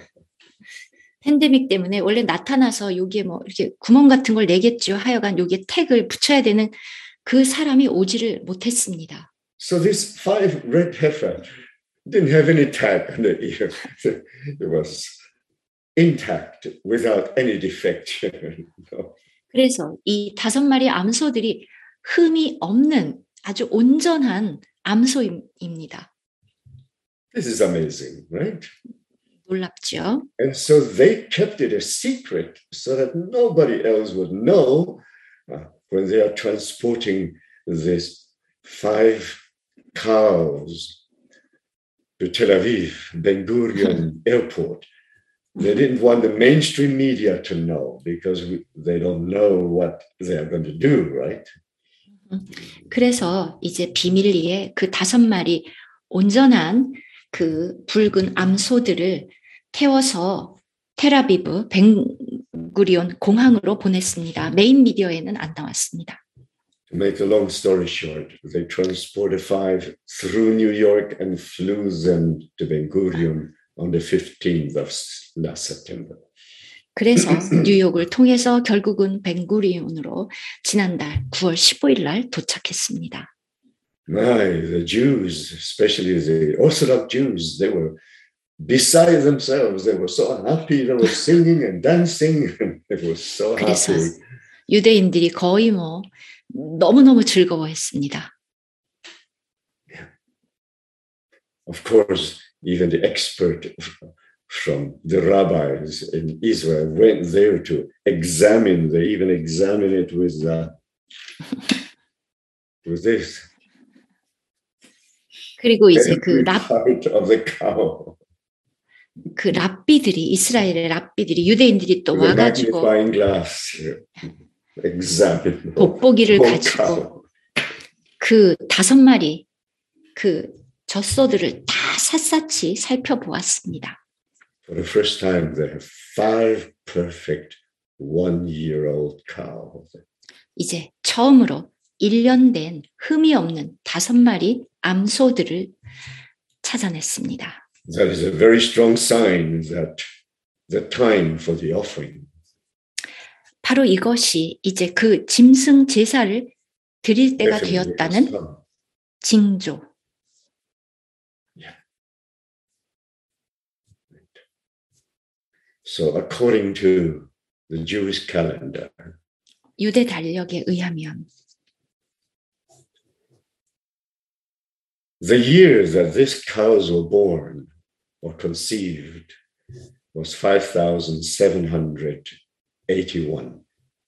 Speaker 2: 팬데믹 때문에 원래 나타나서 여기에 뭐 이렇게 구멍 같은 걸 내겠죠. 하여간 여기에 태그를 붙여야 되는 그 사람이 오지를 못했습니다.
Speaker 1: So this five red heifer didn't have any tag on the ear. It was intact without any defect.
Speaker 2: 그래서 이 다섯 마리 암소들이 흠이 없는 아주 온전한 암소입니다.
Speaker 1: This is amazing, right?
Speaker 2: 놀랍죠?
Speaker 1: And so they kept it a secret so that nobody else would know uh, when they are transporting these five cows to Tel Aviv, Ben Gurion Airport. They didn't want the mainstream media to know because we, they don't know what they are going to do, right?
Speaker 2: 그래서 이제 비밀리에 그 다섯 마리 온전한 그 붉은 암소들을 태워서 텔아비브 벤구리온 공항으로 보냈습니다. 메인 미디어에는 안 나왔습니다.
Speaker 1: To make a long story short, they transported five through New York and flew them to Ben Gurion on the fifteenth of last September.
Speaker 2: 그래서 뉴욕을 통해서 결국은 벤구리온으로 지난달 구월 십오일 날 도착했습니다.
Speaker 1: My, the Jews, especially the Orthodox Jews, they were beside themselves. They were so happy. They were singing and dancing. They were so
Speaker 2: 그래서
Speaker 1: happy.
Speaker 2: 유대인들이 거의 뭐 너무너무 즐거워했습니다.
Speaker 1: Of course, even the expert from the rabbis in Israel went there to examine. They even examined it with uh, with this.
Speaker 2: 그리고 이제 그
Speaker 1: Every
Speaker 2: 랍,
Speaker 1: part of the cow.
Speaker 2: 그 랍비들이 이스라엘의 랍비들이 유대인들이 또
Speaker 1: With a
Speaker 2: 와가지고
Speaker 1: magnifying glass. Examine.
Speaker 2: 돋보기를
Speaker 1: whole
Speaker 2: 가지고
Speaker 1: cow.
Speaker 2: 그 다섯 마리 그 젖소들을 다 샅샅이 살펴보았습니다.
Speaker 1: For the first time, they have five perfect one-year-old cows.
Speaker 2: 이제 처음으로 일 년 된 흠이 없는 다섯 마리 암소들을 찾아냈습니다.
Speaker 1: That is a very strong sign that the time for the offering
Speaker 2: 바로 이것이 이제 그 짐승 제사를 드릴 때가
Speaker 1: definitely has
Speaker 2: 되었다는
Speaker 1: come.
Speaker 2: 징조.
Speaker 1: So according to the Jewish calendar,
Speaker 2: 유대 달력에 의하면
Speaker 1: the year that these cows were born or conceived was five thousand seven hundred eighty-one.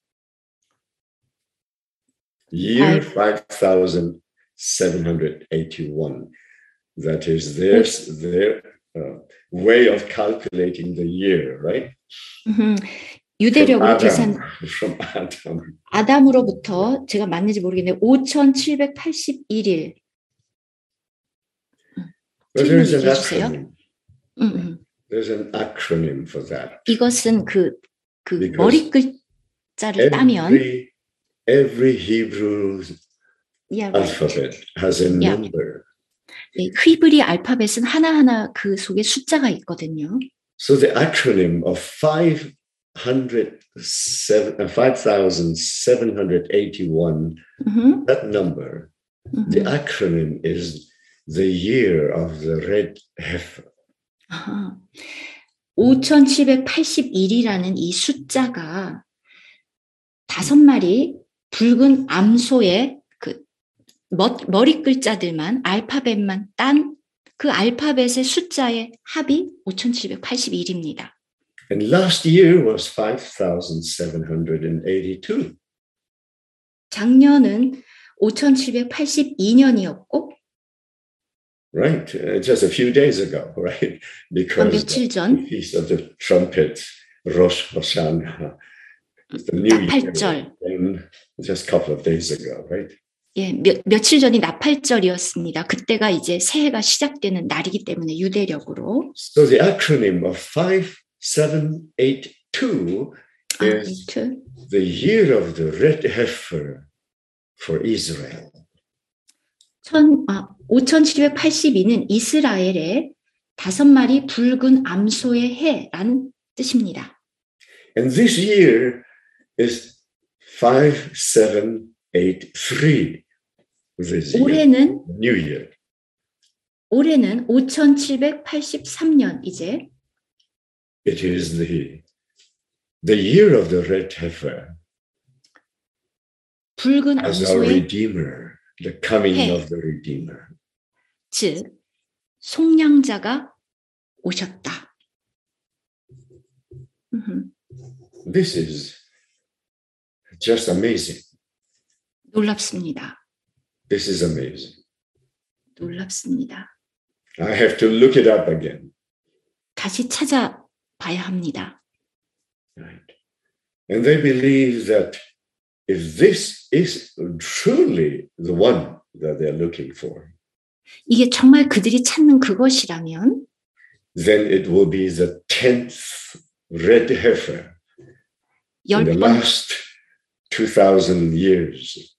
Speaker 1: Year five thousand seven hundred eighty-one. That is their, their uh, way of calculating the year, right?
Speaker 2: 음,
Speaker 1: From
Speaker 2: 유대력으로
Speaker 1: Adam,
Speaker 2: 계산
Speaker 1: from Adam.
Speaker 2: 아담으로부터 제가 맞는지 모르겠는데 오천칠백팔십일 일.
Speaker 1: But there is an
Speaker 2: 틀리면 얘기해 주세요.
Speaker 1: acronym.
Speaker 2: 음, 음.
Speaker 1: There's an acronym for that.
Speaker 2: 이것은 그, 그
Speaker 1: Because
Speaker 2: 머리 글자를 따면
Speaker 1: Every, every Hebrew
Speaker 2: yeah, right.
Speaker 1: alphabet has a
Speaker 2: Yeah.
Speaker 1: number.
Speaker 2: 네, 히브리 알파벳은 하나하나 그 속에 숫자가 있거든요.
Speaker 1: So the acronym of five hundred seven, uh, five thousand seven hundred eighty-one,
Speaker 2: 음흠,
Speaker 1: that number, the
Speaker 2: 음흠.
Speaker 1: acronym is the year of the red heifer.
Speaker 2: 아하. 오천칠백팔십일이라는 이 숫자가 다섯 마리 붉은 암소의 그 머, 머리 글자들만 알파벳만 딴 그 알파벳의 숫자의 합이 오천칠백팔십일입니다.
Speaker 1: And last year was five thousand seven hundred eighty-two.
Speaker 2: 작년은 오천칠백팔십이 년이었고
Speaker 1: Right, uh, just a few days ago, right? Because
Speaker 2: 며칠
Speaker 1: the
Speaker 2: 전
Speaker 1: feast of the trumpet, Rosh Hashanah, the new year,
Speaker 2: 나팔절.
Speaker 1: and just a couple of days ago, right?
Speaker 2: 예, 몇, 며칠 전이 나팔절이었습니다. 그때가 이제 새해가 시작되는 날이기 때문에 유대력으로.
Speaker 1: So the acronym of five seven eight two
Speaker 2: 아,
Speaker 1: is
Speaker 2: 그
Speaker 1: the year of the red heifer for Israel.
Speaker 2: 천, 아, 오천칠백팔십이는 이스라엘의 다섯 마리 붉은 암소의 해라는 뜻입니다.
Speaker 1: And this year is five seven eight three. This year,
Speaker 2: 올해는
Speaker 1: New Year.
Speaker 2: 올해는 오천칠백팔십삼 년 이제
Speaker 1: It is the, the year of the red heifer
Speaker 2: 붉은
Speaker 1: as our
Speaker 2: 암소의
Speaker 1: Redeemer, the coming
Speaker 2: 해.
Speaker 1: of the Redeemer.
Speaker 2: 즉 속량자가 오셨다. 음흠,
Speaker 1: This is just amazing.
Speaker 2: 놀랍습니다.
Speaker 1: This is amazing.
Speaker 2: 놀랍습니다.
Speaker 1: I have to look it up again.
Speaker 2: 다시 찾아봐야 합니다.
Speaker 1: Right? And they believe that if this is truly the one that they're looking for,
Speaker 2: 이게 정말 그들이 찾는 그것이라면
Speaker 1: then it will be the tenth red heifer in the
Speaker 2: 열 번,
Speaker 1: last two thousand years.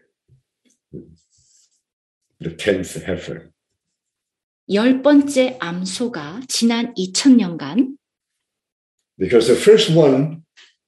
Speaker 1: The tenth heifer.
Speaker 2: 열 번째 암소가 지난 이천 년간
Speaker 1: Because the first one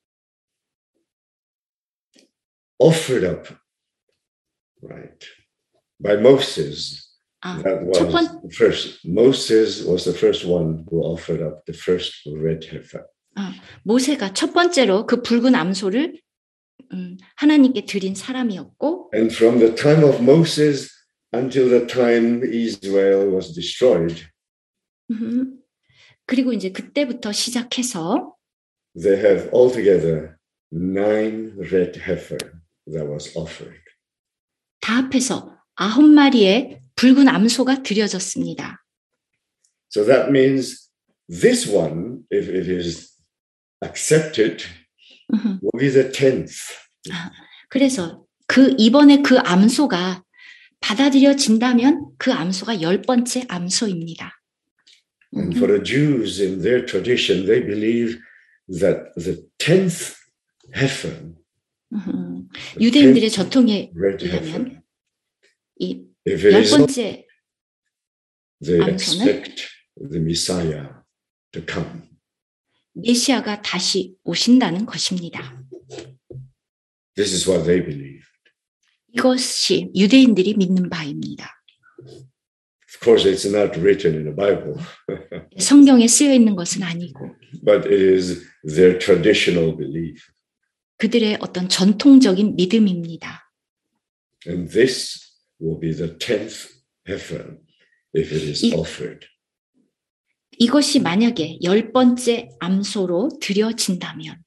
Speaker 1: offered up, right, by Moses.
Speaker 2: 아,
Speaker 1: That was
Speaker 2: 첫 번,
Speaker 1: the first. Moses was the first one who offered up the first red heifer.
Speaker 2: 아, 모세가 첫 번째로 그 붉은 암소를 음, 하나님께 드린 사람이었고
Speaker 1: And from the time of Moses until the time Israel was destroyed,
Speaker 2: 음, 그리고 이제 그때부터 시작해서
Speaker 1: they have altogether nine red heifer that was offered.
Speaker 2: 다 합해서 아홉 마리의 붉은 암소가 드려졌습니다.
Speaker 1: So that means this one, if it is accepted,
Speaker 2: 음,
Speaker 1: will be the tenth.
Speaker 2: 그래서 그 이번에 그 암소가 받아들여진다면 그 암소가 열 번째 암소입니다.
Speaker 1: And for the Jews in their tradition, they believe that the tenth heifer,
Speaker 2: 음, 유대인들의 전통에
Speaker 1: red
Speaker 2: 의하면
Speaker 1: heifer,
Speaker 2: 이
Speaker 1: if it
Speaker 2: 열
Speaker 1: is not,
Speaker 2: 번째
Speaker 1: they
Speaker 2: 암소는
Speaker 1: expect the Messiah to come.
Speaker 2: 메시아가 다시 오신다는 것입니다.
Speaker 1: This is what they believe.
Speaker 2: 이것이 유대인들이 믿는 바입니다.
Speaker 1: Of course, it's not written in the Bible,
Speaker 2: 성경에 쓰여 있는 것은 아니고
Speaker 1: but it is their traditional belief.
Speaker 2: 그들의 어떤 전통적인 믿음입니다.
Speaker 1: And this will be the tenth heifer if it is
Speaker 2: 이-
Speaker 1: offered.
Speaker 2: 이것이 만약에 열 번째 암소로 드려진다면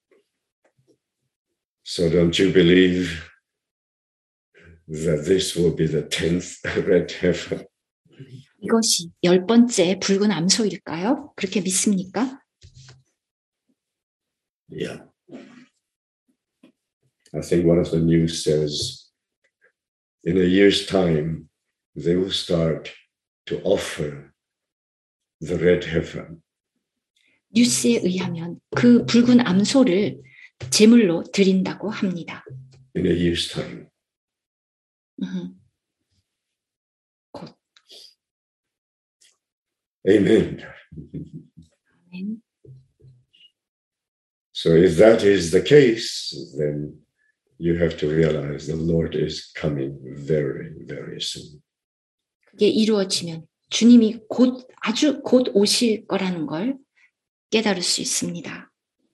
Speaker 1: So don't you believe that this will be the tenth red heifer?
Speaker 2: 이것이 열 번째 붉은 암소일까요? 그렇게 믿습니까?
Speaker 1: Yeah. I think one of the news says in a year's time, they will start to offer the red heifer.
Speaker 2: 뉴스에 의하면 그 붉은 암소를 제물로 드린다고 합니다.
Speaker 1: In a year's time.
Speaker 2: 음, 곧.
Speaker 1: Amen.
Speaker 2: 아멘.
Speaker 1: So if that is the case, then you have to realize the Lord is coming very, very soon.
Speaker 2: 그게 이루어지면 주님이 곧 아주 곧 오실 거라는 걸 깨달을 수 있습니다.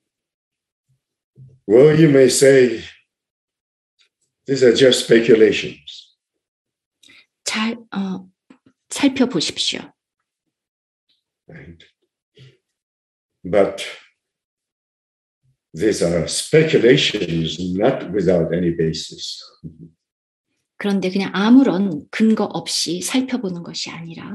Speaker 1: Well, you may say, these are just speculations.
Speaker 2: 잘 어, 살펴보십시오.
Speaker 1: Right? But these are speculations not without any basis.
Speaker 2: 그런데 그냥 아무런 근거 없이 살펴보는 것이 아니라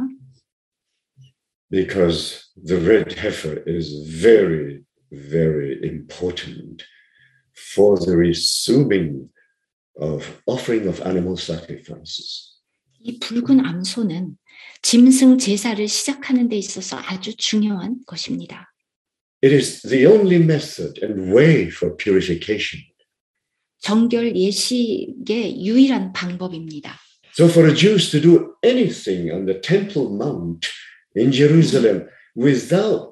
Speaker 1: Because the red heifer is very, very important for the resuming of offering of animal sacrifices.
Speaker 2: 이 붉은 암소는 짐승 제사를 시작하는 데 있어서 아주 중요한 것입니다.
Speaker 1: It is the only method and way for purification.
Speaker 2: 정결 예식의 유일한 방법입니다.
Speaker 1: So for the Jews to do anything on the Temple Mount in Jerusalem without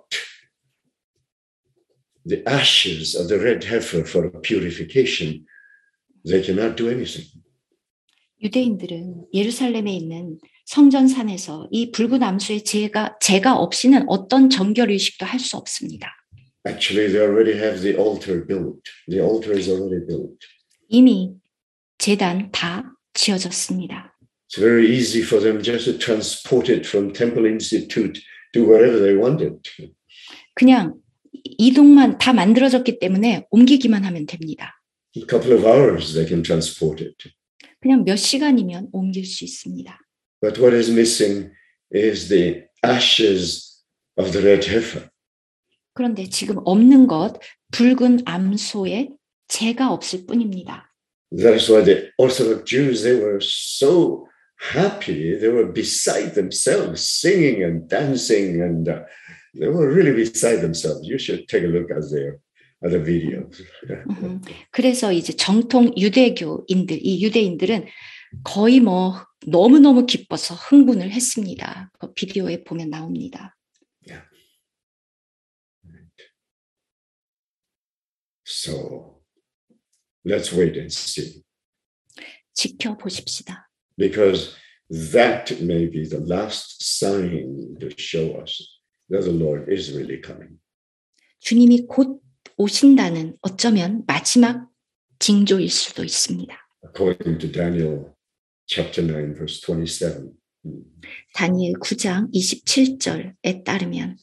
Speaker 1: the ashes of the red heifer for purification, they cannot do anything.
Speaker 2: 유대인들은 예루살렘에 있는 성전산에서 이 붉은 암소의 제가, 제가 없이는 어떤 정결 의식도 할 수 없습니다.
Speaker 1: Actually, they already have the altar built. The altar is already built.
Speaker 2: 이미 제단 다 지어졌습니다.
Speaker 1: It's very easy for them just to transport it from Temple Institute to wherever they wanted.
Speaker 2: 그냥 이동만 다 만들어졌기 때문에 옮기기만 하면 됩니다.
Speaker 1: A couple of hours they can transport it.
Speaker 2: 그냥 몇 시간이면 옮길 수 있습니다.
Speaker 1: But what is missing is the ashes of the red heifer.
Speaker 2: 그런데 지금 없는 것, 붉은 암소의 죄가 없을 뿐입니다.
Speaker 1: That's why the Orthodox Jews, they were so happy. They were beside themselves, singing and dancing, and uh, they were really beside themselves. You should take a look at their at the video.
Speaker 2: 음, 그래서 이제 정통 유대교인들, 이 유대인들은 거의 뭐 너무너무 기뻐서 흥분을 했습니다. 그 비디오에 보면 나옵니다.
Speaker 1: Yeah. So let's wait and see.
Speaker 2: 지켜보십시다.
Speaker 1: Because that may be the last sign to show us that the Lord is really coming.
Speaker 2: 주님이 곧 오신다는 어쩌면 마지막 징조일 수도 있습니다.
Speaker 1: According to Daniel chapter nine, verse twenty-seven.
Speaker 2: 다니엘 구 장 이십칠 절에 따르면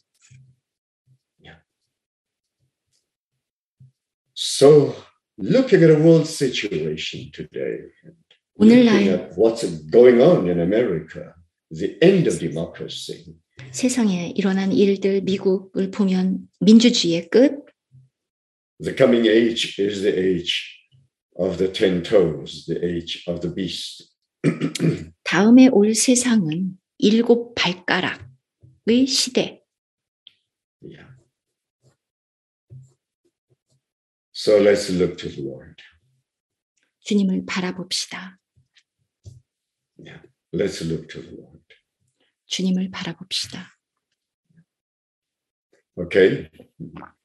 Speaker 1: So looking at a world situation today, looking at what's going on in America, the end of democracy.
Speaker 2: 세상에 일어난 일들, 미국을 보면 민주주의의 끝,
Speaker 1: The coming age is the age of the ten toes, the age of the beast.
Speaker 2: 다음에 올 세상은 일곱 발가락의 시대.
Speaker 1: Yeah. So let's look to the Lord.
Speaker 2: 주님을 바라봅시다.
Speaker 1: Yeah. Let's look to the Lord.
Speaker 2: 주님을 바라봅시다.
Speaker 1: Okay.